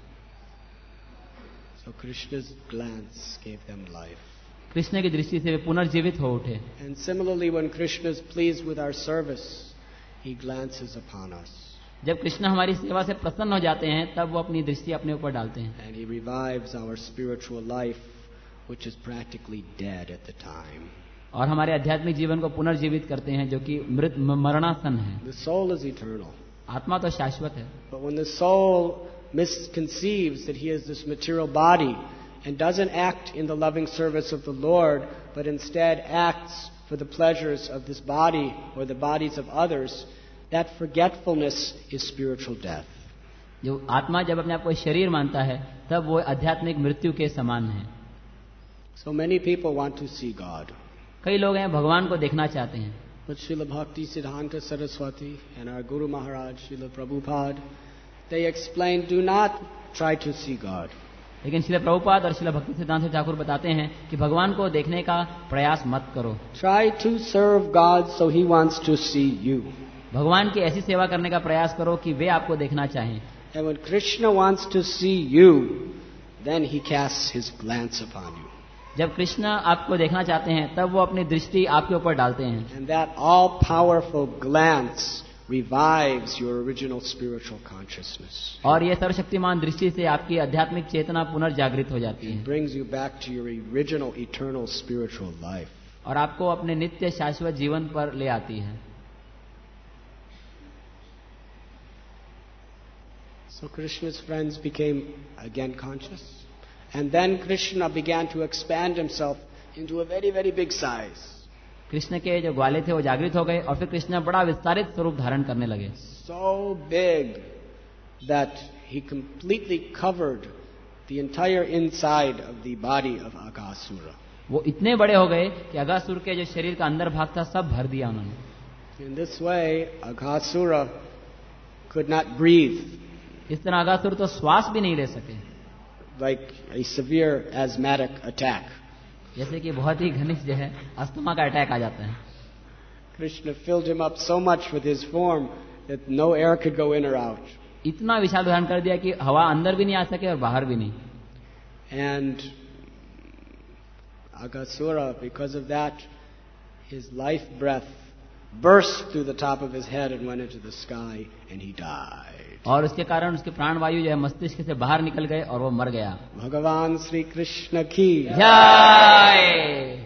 [SPEAKER 1] So Krishna's glance gave them life.
[SPEAKER 2] Krishna की दृष्टि से वे पुनर्जीवित हो उठे.
[SPEAKER 1] And similarly, when Krishna is pleased with our service, he glances upon us.
[SPEAKER 2] जब कृष्ण हमारी सेवा से प्रसन्न हो जाते हैं तब वो अपनी दृष्टि अपने ऊपर डालते हैं.
[SPEAKER 1] And he revives our spiritual life, which is practically dead at the time.
[SPEAKER 2] और हमारे आध्यात्मिक जीवन को पुनर्जीवित करते हैं जो कि मृत मरणासन है.
[SPEAKER 1] The soul is eternal.
[SPEAKER 2] आत्मा तो शाश्वत है.
[SPEAKER 1] But when the soul misconceives that he is this material body and doesn't act in the loving service of the Lord, but instead acts for the pleasures of this body or the bodies of others, that forgetfulness is spiritual death.
[SPEAKER 2] जो आत्मा जब अपने आप को शरीर मानता है तब वो आध्यात्मिक मृत्यु के समान है.
[SPEAKER 1] So many people want to see God.
[SPEAKER 2] कई लोग हैं भगवान को देखना चाहते हैं.
[SPEAKER 1] But Srila Bhakti Siddhanta Saraswati and our Guru Maharaj, Srila Prabhupada, they explain, do not try to see God.
[SPEAKER 2] लेकिन श्रील प्रभुपाद और श्रील भक्ति सिद्धांत ठाकुर बताते हैं कि भगवान को देखने का प्रयास मत करो.
[SPEAKER 1] Try to serve God so He wants to see you.
[SPEAKER 2] भगवान की ऐसी सेवा करने का प्रयास करो कि वे आपको देखना चाहें.
[SPEAKER 1] And when Krishna wants to see you, then He casts His glance upon you.
[SPEAKER 2] जब कृष्ण आपको देखना चाहते हैं तब वो अपनी दृष्टि आपके ऊपर डालते हैं.
[SPEAKER 1] And that all-powerful glance revives your original spiritual consciousness.
[SPEAKER 2] और ये सर्वशक्तिमान दृष्टि से आपकी आध्यात्मिक चेतना पुनर्जागृत हो जाती है.
[SPEAKER 1] It brings you back to your original eternal spiritual life.
[SPEAKER 2] और आपको अपने नित्य शाश्वत जीवन पर ले आती है.
[SPEAKER 1] So Krishna's friends became again conscious. And then Krishna began to expand himself into a very, very big size.
[SPEAKER 2] Krishna के जो ग्वाले थे वो जागृत हो गए और फिर कृष्ण बड़ा विस्तारित स्वरूप धारण करने लगे.
[SPEAKER 1] So big that he completely covered the entire inside of the body of Aghasura.
[SPEAKER 2] वो इतने बड़े हो गए कि अघासुर के जो शरीर का अंदर भाग था सब भर दिया उन्होंने.
[SPEAKER 1] In this way, Aghasura could not breathe.
[SPEAKER 2] इस तरह अघासुर तो श्वास भी नहीं ले सके.
[SPEAKER 1] Like a severe asthmatic attack.
[SPEAKER 2] जैसे कि बहुत ही घनिष्ठ जो है अस्थमा का अटैक आ जाता है.
[SPEAKER 1] Krishna filled him up so much with his form that no air could go in or out.
[SPEAKER 2] इतना विशाल धारण कर दिया कि हवा अंदर भी नहीं आ सके और बाहर भी नहीं.
[SPEAKER 1] And Aghasura, because of that, his life breath burst through the top of his head and went into the sky, and he died.
[SPEAKER 2] और उसके कारण उसके प्राण वायु जो है मस्तिष्क से बाहर निकल गए और वो मर गया.
[SPEAKER 1] भगवान श्री कृष्ण की
[SPEAKER 2] जय.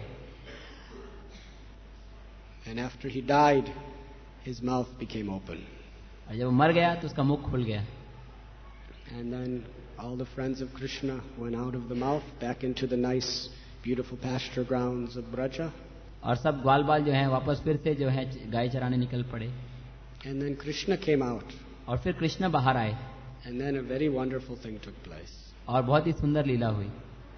[SPEAKER 1] And after he died, his mouth became open.
[SPEAKER 2] और जब वो मर गया तो उसका मुख खुल गया.
[SPEAKER 1] And then all the friends of Krishna went out of the mouth back into the nice, beautiful pasture grounds of Braja.
[SPEAKER 2] और सब ग्वाल बाल जो हैं वापस फिर से जो है गाय चराने निकल पड़े.
[SPEAKER 1] And then Krishna came out.
[SPEAKER 2] और फिर कृष्ण बाहर आए.
[SPEAKER 1] And then a very wonderful thing took place.
[SPEAKER 2] और बहुत ही सुंदर लीला हुई.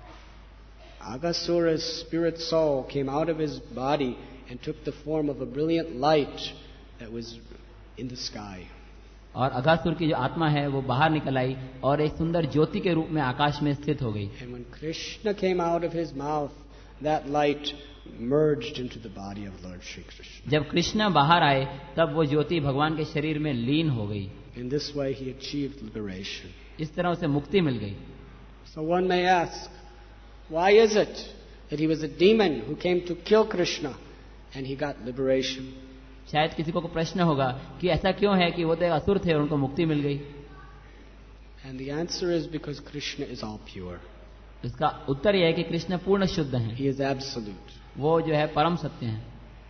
[SPEAKER 1] Aghasura's spirit soul came out of his body and took the form of a brilliant light that was in the sky.
[SPEAKER 2] और अघासुर की जो आत्मा है वो बाहर निकल आई और एक सुंदर ज्योति के रूप में आकाश में स्थित हो गई.
[SPEAKER 1] And when Krishna came out of his mouth, that light merged into the body of Lord Shri Krishna.
[SPEAKER 2] जब कृष्ण बाहर आए तब वो ज्योति भगवान के शरीर में लीन हो गई.
[SPEAKER 1] In this way he achieved liberation.
[SPEAKER 2] इस तरह उसे मुक्ति मिल गई.
[SPEAKER 1] So one may ask, why is it that he was a demon who came to kill Krishna and he got liberation?
[SPEAKER 2] शायद किसी को प्रश्न होगा कि ऐसा क्यों है कि वो तो एक असुर थे और उनको मुक्ति मिल गई.
[SPEAKER 1] And the answer is because Krishna is all pure.
[SPEAKER 2] इसका उत्तर यह है कि कृष्ण पूर्ण शुद्ध हैं.
[SPEAKER 1] He is absolute.
[SPEAKER 2] वो जो है परम सत्य हैं.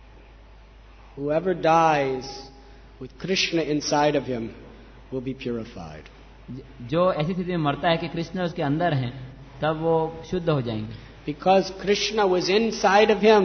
[SPEAKER 1] Whoever dies with Krishna inside of him will be purified.
[SPEAKER 2] जो ऐसी स्थिति में मरता है कि कृष्ण उसके अंदर हैं तब वो शुद्ध हो जाएंगे.
[SPEAKER 1] Because Krishna was inside of him,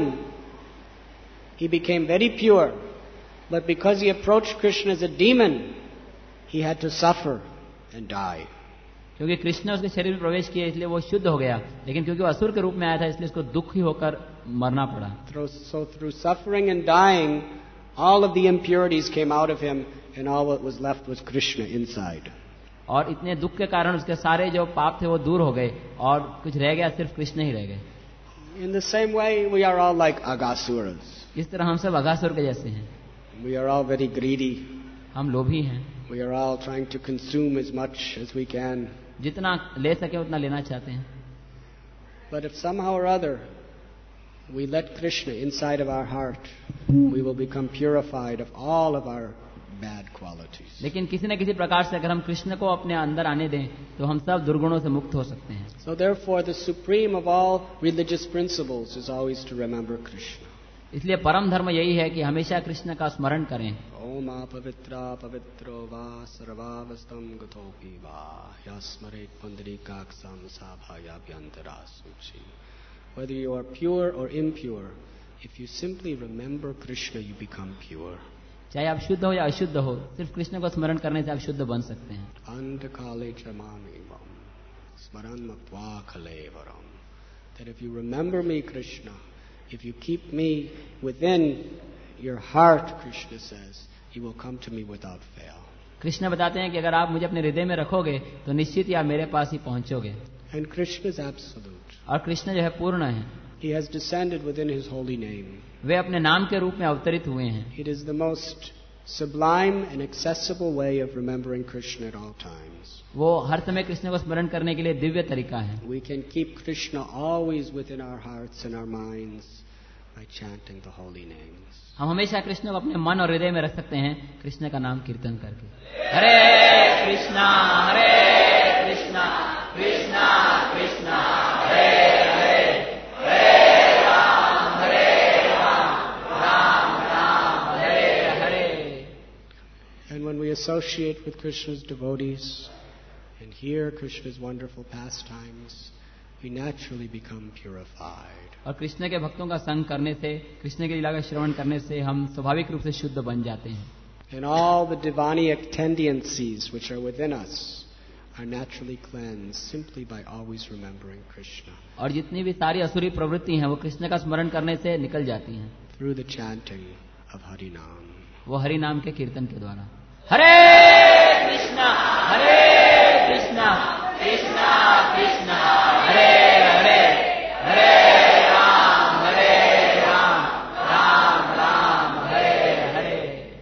[SPEAKER 1] he became very pure. But because he approached Krishna as a demon, he had to suffer and die.
[SPEAKER 2] क्योंकि कृष्ण उसके शरीर में प्रवेश किया इसलिए वो शुद्ध हो गया. लेकिन क्योंकि वो असुर के रूप में आया था इसलिए उसको दुखी होकर मरना पड़ा.
[SPEAKER 1] So through suffering and dying, all of the impurities came out of him, and all that was left was Krishna inside.
[SPEAKER 2] और इतने दुख के कारण उसके सारे जो पाप थे वो दूर हो गए और कुछ रह गया, सिर्फ कृष्ण ही रह गए.
[SPEAKER 1] In the same way, we are all like Aghasuras.
[SPEAKER 2] इस तरह हम सब अघासुर के जैसे हैं.
[SPEAKER 1] We are all very greedy.
[SPEAKER 2] हम लोभी हैं.
[SPEAKER 1] We are all trying to consume as much as we can.
[SPEAKER 2] जितना ले सके उतना लेना चाहते हैं.
[SPEAKER 1] But if somehow or other we let Krishna inside of our heart, we will become purified of all of our bad qualities.
[SPEAKER 2] लेकिन किसी न किसी प्रकार से अगर हम कृष्ण को अपने अंदर आने दें तो हम सब दुर्गुणों से मुक्त हो सकते हैं.
[SPEAKER 1] So therefore the supreme of all religious principles is always to remember Krishna.
[SPEAKER 2] इसलिए परम धर्म यही है कि हमेशा कृष्ण का स्मरण करें.
[SPEAKER 1] ओम पवित्रा पवित्रो वा सर्वावस्थम गतोपि वा यस्मरेत पुंडरीकाक्षं साभायाभ्यंतरासुचि. Whether you are pure or impure, if you simply remember Krishna, you become pure.
[SPEAKER 2] चाहे आप शुद्ध हो या अशुद्ध हो, सिर्फ कृष्ण को स्मरण करने से आप शुद्ध बन सकते हैं.
[SPEAKER 1] अंधकाले च मामेवं स्मरन् मत्वा कलेवरम्. That if you remember me, Krishna, if you keep me within your heart, Krishna says, you will come to me without fail.
[SPEAKER 2] Krishna बताते हैं कि अगर आप मुझे अपने हृदय में रखोगे तो निश्चित ही आप मेरे पास ही पहुंचोगे।
[SPEAKER 1] And Krishna is absolute.
[SPEAKER 2] और कृष्ण जो है पूर्ण है।
[SPEAKER 1] He has descended within his holy name.
[SPEAKER 2] वे अपने नाम के रूप में अवतरित हुए हैं।
[SPEAKER 1] It is the most sublime and accessible way of remembering Krishna at all times.
[SPEAKER 2] वो हर समय कृष्ण को स्मरण करने के लिए दिव्य तरीका है।
[SPEAKER 1] We can keep Krishna always within our hearts and our minds by chanting the holy names.
[SPEAKER 2] हम हमेशा कृष्ण को अपने मन और हृदय में रख सकते हैं कृष्ण का नाम कीर्तन करके। हरे कृष्णा हरे कृष्णा कृष्णा कृष्णा हरे हरे हरे राम हरे Ram Ram Ram Hare Hare.
[SPEAKER 1] And when we associate with Krishna's devotees and hear Krishna's wonderful pastimes, we naturally become purified.
[SPEAKER 2] और कृष्ण के भक्तों का संग करने से, कृष्ण की लीला का श्रवण करने से हम स्वाभाविक रूप से शुद्ध बन जाते हैं।
[SPEAKER 1] And all the divinic tendencies which are within us are naturally cleansed simply by always remembering Krishna.
[SPEAKER 2] और जितनी भी सारी असुरी प्रवृत्ति हैं वो कृष्ण का स्मरण करने से निकल जाती हैं।
[SPEAKER 1] Through the chanting of Hari Nam.
[SPEAKER 2] वो हरि नाम के कीर्तन के द्वारा। हरे कृष्णा हरे कृष्णा कृष्णा कृष्णा हरे हरे हरे राम हरे Ram Ram Ram Hare Hare.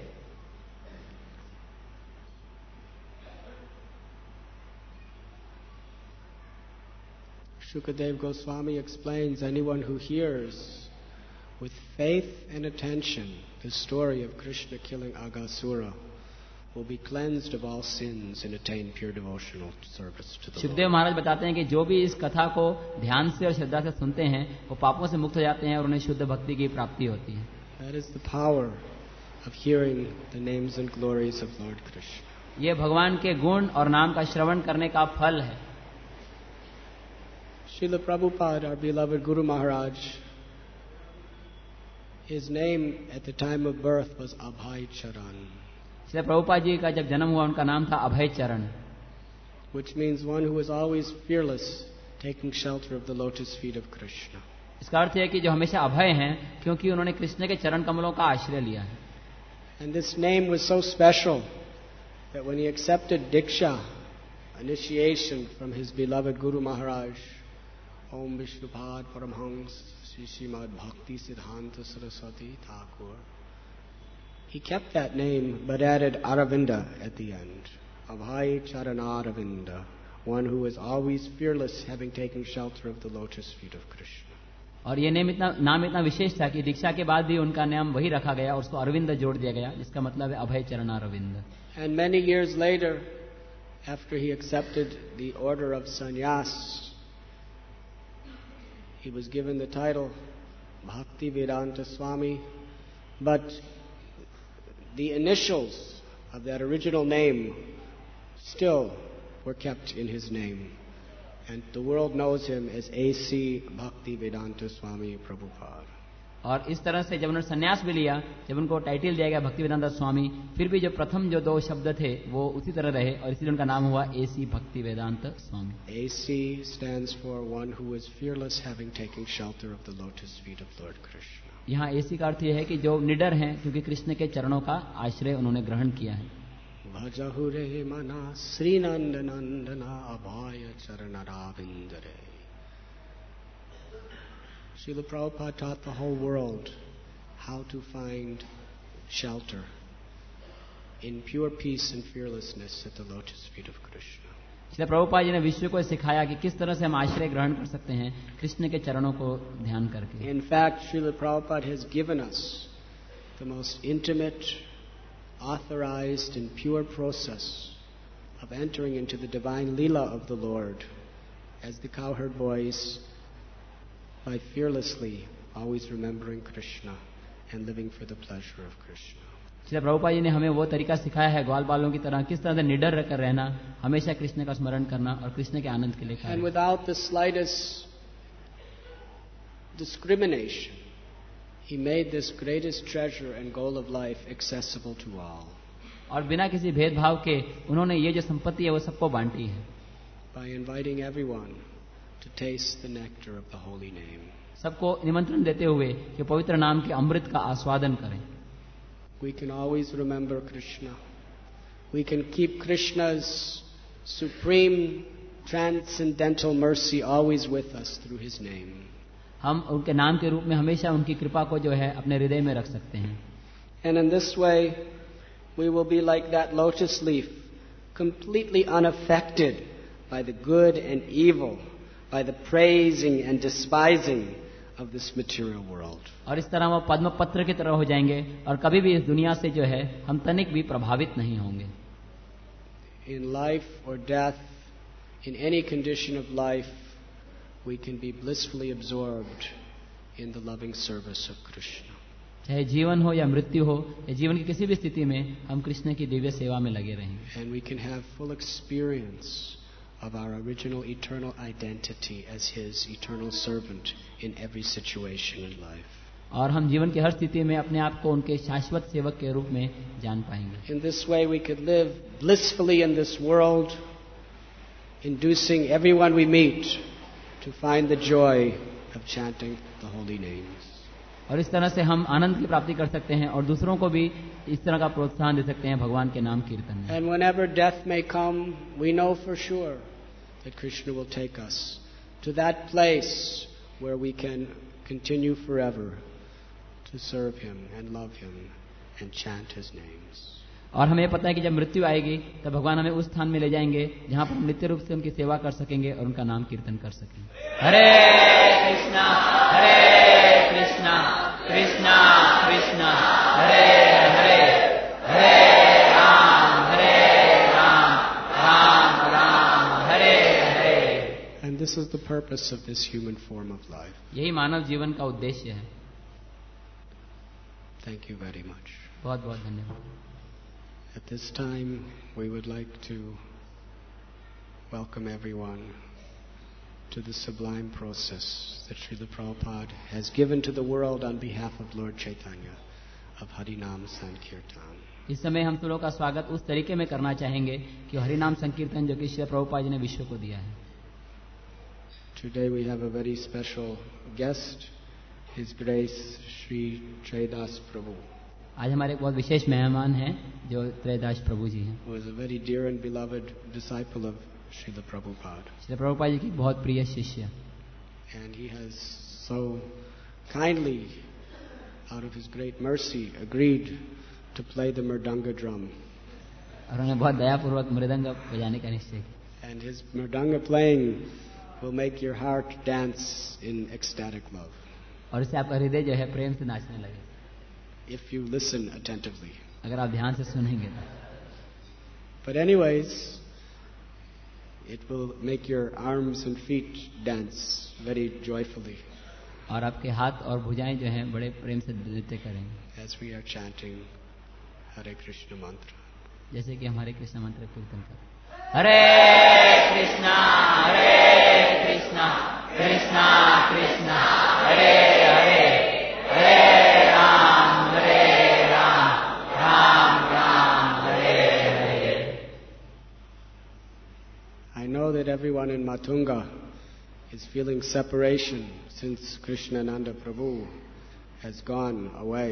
[SPEAKER 1] Shukadev Goswami explains, anyone who hears with faith and attention the story of Krishna killing Aghasura will be cleansed of all sins and attain pure devotional service to the Lord.
[SPEAKER 2] Shukdev महाराज बताते हैं कि जो भी इस कथा को ध्यान से और श्रद्धा से सुनते हैं वो पापों से मुक्त हो जाते हैं और उन्हें शुद्ध भक्ति की प्राप्ति होती है।
[SPEAKER 1] That is the power of hearing the names and glories of Lord Krishna.
[SPEAKER 2] ये भगवान के गुण और नाम का श्रवण करने का फल है।
[SPEAKER 1] Srila Prabhupada, our beloved Guru Maharaj, his name at the time of birth was Abhay Charan,
[SPEAKER 2] Shri Prabhupada ji का जब जन्म हुआ उनका नाम था अभय चरण,
[SPEAKER 1] which means one who is always fearless, taking shelter of the lotus feet of Krishna.
[SPEAKER 2] इसका अर्थ है कि जो हमेशा अभय हैं क्योंकि उन्होंने कृष्ण के चरण कमलों का आश्रय लिया है।
[SPEAKER 1] And this name was so special that when he accepted Diksha, initiation from his beloved Guru Maharaj, Om Vishnupad Paramhans Sri Srimad Bhakti Siddhanta Saraswati Thakur, he kept that name but added Aravinda at the end. Abhay Charanaravinda, one who is always fearless, having taken shelter of the lotus feet of Krishna.
[SPEAKER 2] और ये नाम इतना नाम इतना विशेष था कि दीक्षा के बाद भी उनका नाम वही रखा गया और उसको अरविंद जोड़ दिया गया, जिसका मतलब है अभय चरणारविंद।
[SPEAKER 1] And many years later, after he accepted the order of sannyas, he was given the title Bhakti Vedanta Swami, but the initials of that original name still were kept in his name. And the world knows him as A C Bhakti Vedanta Swami Prabhupada.
[SPEAKER 2] और इस तरह से जब उन्होंने संन्यास भी लिया, जब उनको टाइटल दिया गया भक्ति वेदांत स्वामी, फिर भी जो प्रथम जो दो शब्द थे वो उसी तरह रहे और इसलिए उनका नाम हुआ A C Bhakti Vedanta Swami.
[SPEAKER 1] A C stands for one who is fearless, having taken shelter of the lotus feet of Lord Krishna.
[SPEAKER 2] यहाँ एसी का अर्थ यह है कि जो निडर हैं क्योंकि कृष्ण के चरणों का आश्रय उन्होंने ग्रहण किया है।
[SPEAKER 1] Bhajahu re mana Srinanda Nandana Abhaya Charanarabindare. Srila Prabhupada taught the whole world how to find shelter in pure peace and fearlessness at the lotus feet of Krishna.
[SPEAKER 2] Shri Prabhupada ji ने विश्व को सिखाया कि किस तरह से हम आश्रय ग्रहण कर सकते हैं कृष्ण के चरणों को ध्यान करके।
[SPEAKER 1] In fact, Srila Prabhupada has given us the most intimate, authorized and pure process of entering into the divine Leela of the Lord as the cowherd boys, by fearlessly always remembering Krishna and living for the pleasure of Krishna.
[SPEAKER 2] Shri Prabhupada ji ने हमें वो तरीका सिखाया है ग्वाल बालों की तरह किस तरह से निडर रहकर रहना, हमेशा कृष्ण का स्मरण करना और कृष्ण के आनंद के लिए
[SPEAKER 1] And without the slightest discrimination, he made this greatest treasure and goal of life accessible to all.
[SPEAKER 2] और बिना किसी भेदभाव के उन्होंने ये जो संपत्ति है वो सबको बांटी है।
[SPEAKER 1] By inviting everyone to taste the nectar of the holy name.
[SPEAKER 2] सबको निमंत्रण देते हुए कि पवित्र नाम के अमृत का आस्वादन करें।
[SPEAKER 1] We can always remember Krishna we can keep Krishna's supreme transcendental mercy always with us through his name.
[SPEAKER 2] हम उनके नाम के रूप में हमेशा उनकी कृपा को जो है अपने हृदय में रख सकते हैं.
[SPEAKER 1] And in this way, we will be like that lotus leaf, completely unaffected by the good and evil, by the praising and despising of this material world.
[SPEAKER 2] और इस तरह वो पद्म पत्र की तरह हो जाएंगे और कभी भी इस दुनिया से जो है हम तनिक भी प्रभावित नहीं होंगे.
[SPEAKER 1] In life or death, in any condition of life, we can be blissfully absorbed in the loving service of Krishna.
[SPEAKER 2] चाहे जीवन हो या मृत्यु हो या जीवन की किसी भी स्थिति में हम कृष्ण की दिव्य सेवा में लगे रहेंगे.
[SPEAKER 1] And we can have full experience of our original eternal identity as his eternal servant in every situation in life.
[SPEAKER 2] और हम जीवन की हर स्थिति में अपने आप को उनके शाश्वत सेवक के रूप में जान पाएंगे.
[SPEAKER 1] In this way we could live blissfully in this world, inducing everyone we meet to find the joy of chanting the holy names.
[SPEAKER 2] और इस तरह से हम आनंद की प्राप्ति कर सकते हैं और दूसरों को भी इस तरह का प्रोत्साहन दे सकते हैं भगवान के नाम कीर्तन में.
[SPEAKER 1] And whenever death may come, we know for sure that Krishna will take us to that place where we can continue forever to serve him and love him and chant his names.
[SPEAKER 2] और हमें पता है कि जब मृत्यु आएगी तब भगवान हमें उस स्थान में ले जाएंगे जहां पर हम नित्य रूप से उनकी सेवा कर सकेंगे और उनका नाम कीर्तन कर सकेंगे. हरे कृष्णा हरे कृष्णा कृष्णा कृष्णा हरे हरे हरे राम हरे Ram Ram Ram Hare Hare.
[SPEAKER 1] And this is the purpose of this human form of life.
[SPEAKER 2] यही मानव जीवन का उद्देश्य है.
[SPEAKER 1] Thank you very much.
[SPEAKER 2] बहुत बहुत धन्यवाद.
[SPEAKER 1] At this time, we would like to welcome everyone to the sublime process that Srila Prabhupada has given to the world on behalf of Lord Chaitanya of Harinam Sankirtan.
[SPEAKER 2] इस समय हम सब लोग का स्वागत उस तरीके में करना चाहेंगे कि हरिनाम संकीर्तन जो कि श्री प्रभुपाद जी ने विश्व को दिया है.
[SPEAKER 1] Today we have a very special guest, His Grace Shri Traidas Prabhu.
[SPEAKER 2] आज हमारे एक बहुत विशेष मेहमान हैं जो त्रैदास प्रभु जी हैं.
[SPEAKER 1] Who is a very dear and beloved disciple of Srila Prabhupada.
[SPEAKER 2] Shri Prabhupada ji की बहुत प्रिय शिष्य.
[SPEAKER 1] And he has so kindly, out of his great mercy, agreed to play the mridanga drum.
[SPEAKER 2] और उन्होंने बहुत दयापूर्वक मृदंग बजाने का निश्चय किया.
[SPEAKER 1] And his mridanga playing will make your heart dance in ecstatic love.
[SPEAKER 2] और इससे आपका हृदय जो है प्रेम से नाचने लगे.
[SPEAKER 1] If you listen attentively.
[SPEAKER 2] अगर आप ध्यान से सुनेंगे तो.
[SPEAKER 1] But anyways, it will make your arms and feet dance very joyfully.
[SPEAKER 2] और आपके हाथ और भुजाएं जो हैं बड़े प्रेम से नृत्य करेंगे.
[SPEAKER 1] As we are chanting Hare Krishna mantra.
[SPEAKER 2] जैसे कि हमारे कृष्ण मंत्र कीर्तन करें. हरे कृष्णा हरे कृष्णा कृष्णा कृष्णा हरे हरे हरे राम हरे Ram Ram Ram Hare Hare.
[SPEAKER 1] I know that everyone in Matunga is feeling separation since Krishnananda Prabhu has gone away.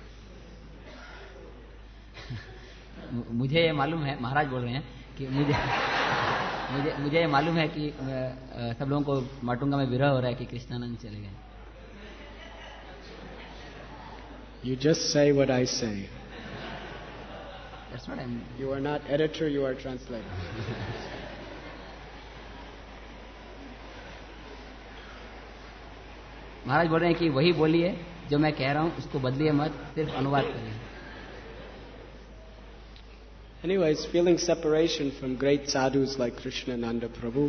[SPEAKER 2] मुझे ये मालूम है, महाराज बोल रहे हैं कि मुझे मुझे मुझे ये मालूम है कि सब लोगों को माटुंगा में विरह हो रहा है कि कृष्णानंद चले गए.
[SPEAKER 1] You just say what I say.
[SPEAKER 2] That's what I'm.
[SPEAKER 1] You are not editor, you are translator.
[SPEAKER 2] महाराज बोल रहे हैं कि वही बोलिए जो मैं कह रहा हूँ, उसको बदलिए मत, सिर्फ अनुवाद करिए.
[SPEAKER 1] Anyways, feeling separation from great sadhus like Krishnananda Prabhu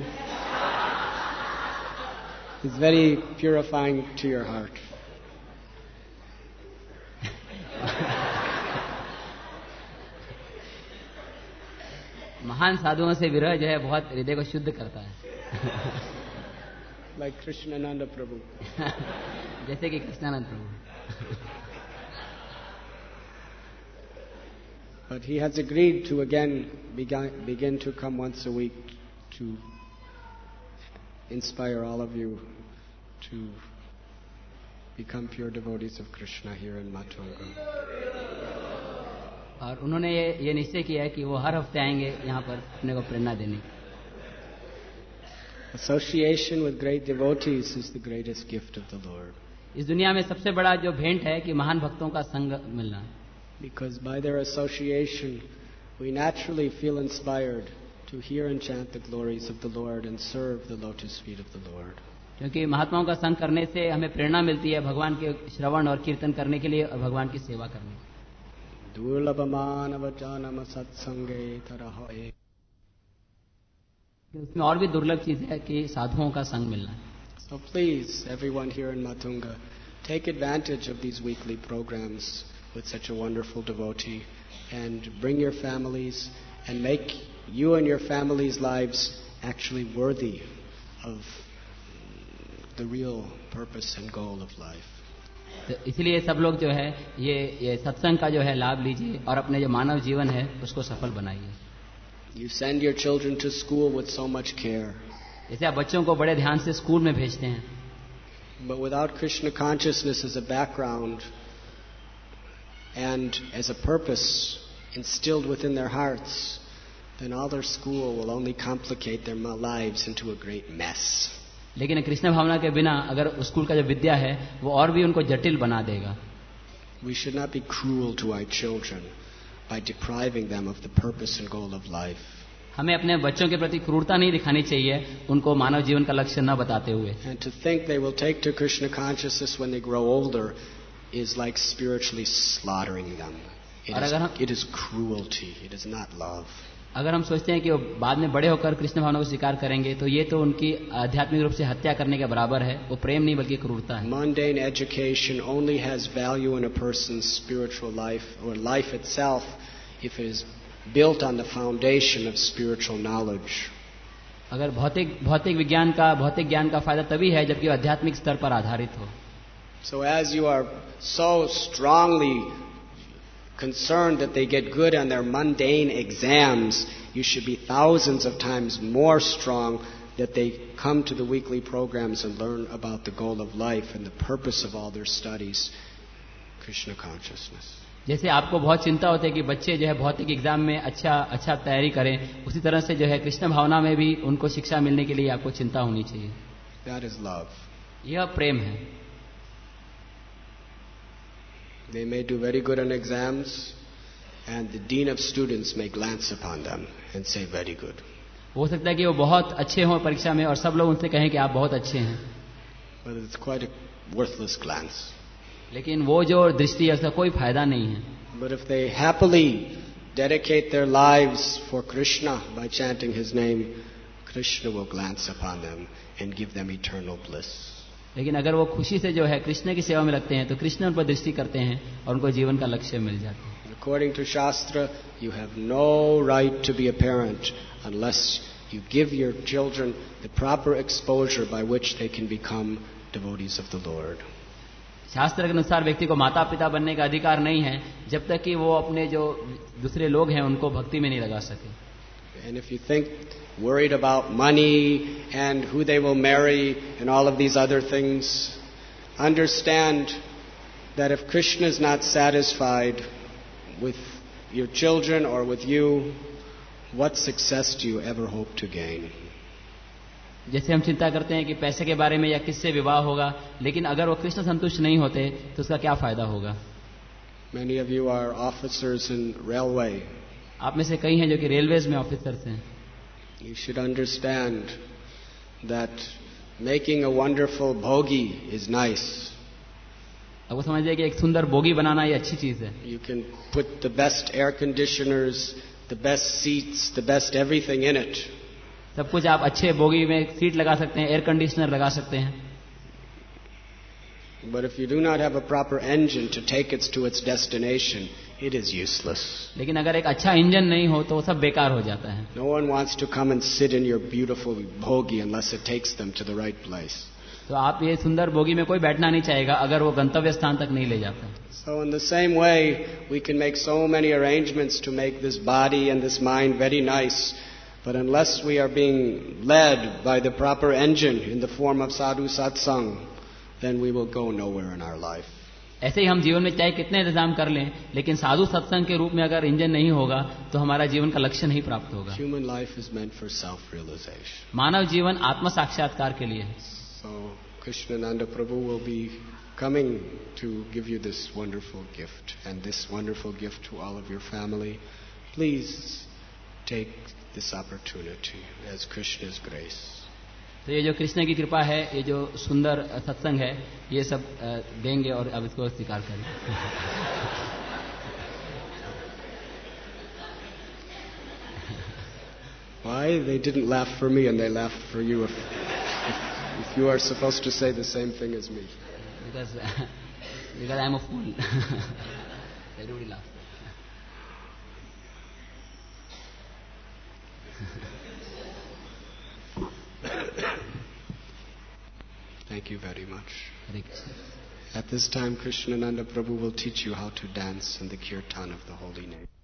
[SPEAKER 1] is very purifying to your heart.
[SPEAKER 2] महान साधुओं से विरह जो है बहुत हृदय को शुद्ध करता है.
[SPEAKER 1] Like Krishnananda Prabhu.
[SPEAKER 2] जैसे कि कृष्णानंद प्रभु.
[SPEAKER 1] But he has agreed to again begin, begin to come once a week to inspire all of you to become pure devotees of Krishna here in Matunga.
[SPEAKER 2] और उन्होंने ये ये निश्चय किया है कि वो हर हफ्ते आएंगे यहाँ पर अपने को प्रेरणा देने।
[SPEAKER 1] Association with great devotees is the greatest gift of the Lord.
[SPEAKER 2] इस दुनिया में सबसे बड़ा जो भेंट है कि महान भक्तों का संग मिलना।
[SPEAKER 1] Because by their association, we naturally feel inspired to hear and chant the glories of the Lord and serve the lotus feet of the Lord.
[SPEAKER 2] क्योंकि महात्माओं का संग करने से हमें प्रेरणा मिलती है भगवान के श्रवण और कीर्तन करने के लिए और भगवान की सेवा करने की।
[SPEAKER 1] दुर्लभमानवचनम सत्संगे तरह।
[SPEAKER 2] उसमें और भी दुर्लभ चीज है कि साधुओं का संग मिलना।
[SPEAKER 1] So please, everyone here in Matunga, take advantage of these weekly programs with such a wonderful devotee, and bring your families and make you and your families' lives actually worthy of the real purpose and goal of life.
[SPEAKER 2] तो इसलिए सब लोग जो है ये ये सत्संग का जो है लाभ लीजिए और अपने जो मानव जीवन है उसको सफल बनाइए।
[SPEAKER 1] You send your children to school with so much care.
[SPEAKER 2] जैसे आप बच्चों को बड़े ध्यान से स्कूल में भेजते हैं,
[SPEAKER 1] but without Krishna consciousness as a background and as a purpose instilled within their hearts, then all their school will only complicate their lives into a great mess.
[SPEAKER 2] लेकिन कृष्ण भावना के बिना अगर स्कूल का जो विद्या है वो और भी उनको जटिल बना देगा।
[SPEAKER 1] We should not be cruel to our children by depriving them of the purpose and goal of life.
[SPEAKER 2] हमें अपने बच्चों के प्रति क्रूरता नहीं दिखानी चाहिए, उनको मानव जीवन का लक्ष्य न बताते हुए।
[SPEAKER 1] And to think they will take to Krishna consciousness when they grow older is like spiritually slaughtering them. It is, it is cruelty. It is not love.
[SPEAKER 2] अगर हम सोचते हैं कि वो बाद में बड़े होकर कृष्ण भावना को स्वीकार करेंगे तो ये तो उनकी आध्यात्मिक रूप से हत्या करने के बराबर है। वो प्रेम नहीं बल्कि क्रूरता है।
[SPEAKER 1] Mundane education only has value in a person's spiritual life or life itself if it is built on the foundation of spiritual knowledge.
[SPEAKER 2] अगर भौतिक भौतिक विज्ञान का भौतिक ज्ञान का फायदा तभी है जबकि आध्यात्मिक स्तर पर आधारित हो।
[SPEAKER 1] So as you are so strongly concerned that they get good on their mundane exams, you should be thousands of times more strong that they come to the weekly programs and learn about the goal of life and the purpose of all their studies, Krishna consciousness.
[SPEAKER 2] जैसे आपको बहुत चिंता होती है कि बच्चे जो है भौतिक एग्जाम में अच्छा अच्छा तैयारी करें, उसी तरह से जो है कृष्ण भावना में भी उनको शिक्षा मिलने के लिए आपको चिंता होनी चाहिए।
[SPEAKER 1] That is love.
[SPEAKER 2] यह प्रेम है।
[SPEAKER 1] They may do very good on exams, and the dean of students may glance upon them and say, "Very good."
[SPEAKER 2] हो सकता है कि वो बहुत अच्छे हों परीक्षा में और सब लोग उनसे कहें कि आप बहुत अच्छे हैं।
[SPEAKER 1] But it's quite a worthless glance.
[SPEAKER 2] लेकिन वो जो दृष्टि है उसका कोई फायदा नहीं है।
[SPEAKER 1] But if they happily dedicate their lives for Krishna by chanting His name, Krishna will glance upon them and give them eternal bliss.
[SPEAKER 2] लेकिन अगर वो खुशी से जो है कृष्ण की सेवा में लगते हैं तो कृष्ण उन पर दृष्टि करते हैं और उनको जीवन का लक्ष्य मिल जाता है।
[SPEAKER 1] According to Shastra, you have no right to be a parent unless you give your children the proper exposure by which they can become devotees of the Lord.
[SPEAKER 2] शास्त्र के अनुसार व्यक्ति को माता पिता बनने का अधिकार नहीं है जब तक कि वो अपने जो दूसरे लोग हैं उनको भक्ति में नहीं लगा सके।
[SPEAKER 1] And if you think worried about money and who they will marry and all of these other things, understand that if Krishna is not satisfied with your children or with you, what success do you ever hope to gain?
[SPEAKER 2] जैसे हम चिंता करते हैं कि पैसे के बारे में या किससे विवाह होगा, लेकिन अगर वो कृष्ण संतुष्ट नहीं होते तो उसका क्या फायदा होगा।
[SPEAKER 1] Many of you are officers in railway.
[SPEAKER 2] आप में से कई हैं जो कि रेलवेज में ऑफिसर्स हैं।
[SPEAKER 1] You should understand that making a wonderful bogie is nice.
[SPEAKER 2] आपको समझिए कि एक सुंदर बोगी बनाना ये अच्छी चीज है।
[SPEAKER 1] You can put the best air conditioners, the best seats, the best everything in it.
[SPEAKER 2] सब कुछ आप अच्छे बोगी में सीट लगा सकते हैं, एयर कंडीशनर लगा सकते हैं।
[SPEAKER 1] But if you do not have a proper engine to take it to its destination, it is useless.
[SPEAKER 2] लेकिन अगर एक अच्छा इंजन नहीं हो तो वो सब बेकार हो जाता है।
[SPEAKER 1] No one wants to come and sit in your beautiful bogie unless it takes them to the right place.
[SPEAKER 2] तो आप ये सुंदर बोगी में कोई बैठना नहीं चाहेगा अगर वो गंतव्य स्थान तक नहीं ले जाता।
[SPEAKER 1] So in the same way, we can make so many arrangements to make this body and this mind very nice, but unless we are being led by the proper engine in the form of sadhu satsang, then we will go nowhere in our life.
[SPEAKER 2] ऐसे ही हम जीवन में चाहे कितने इंतजाम कर लें, लेकिन साधु सत्संग के रूप में अगर इंजन नहीं होगा तो हमारा जीवन का लक्ष्य नहीं प्राप्त होगा।
[SPEAKER 1] Human life is meant for self-realization.
[SPEAKER 2] मानव जीवन आत्म साक्षात्कार के लिए है।
[SPEAKER 1] So Krishnananda Prabhu will be coming to give you this wonderful gift and this wonderful gift to all of your family. Please take this opportunity as Krishna's grace.
[SPEAKER 2] तो ये जो कृष्ण की कृपा है, ये जो सुंदर सत्संग है, ये सब देंगे और अब इसको स्वीकार करें।
[SPEAKER 1] Why? They didn't laugh for me and they laughed for you if, if, if you are supposed to say the same thing as me.
[SPEAKER 2] Because, because I am a fool. Everybody laughs.
[SPEAKER 1] Thank you very much. At this time, Krishnananda Prabhu will teach you how to dance in the kirtan of the holy name.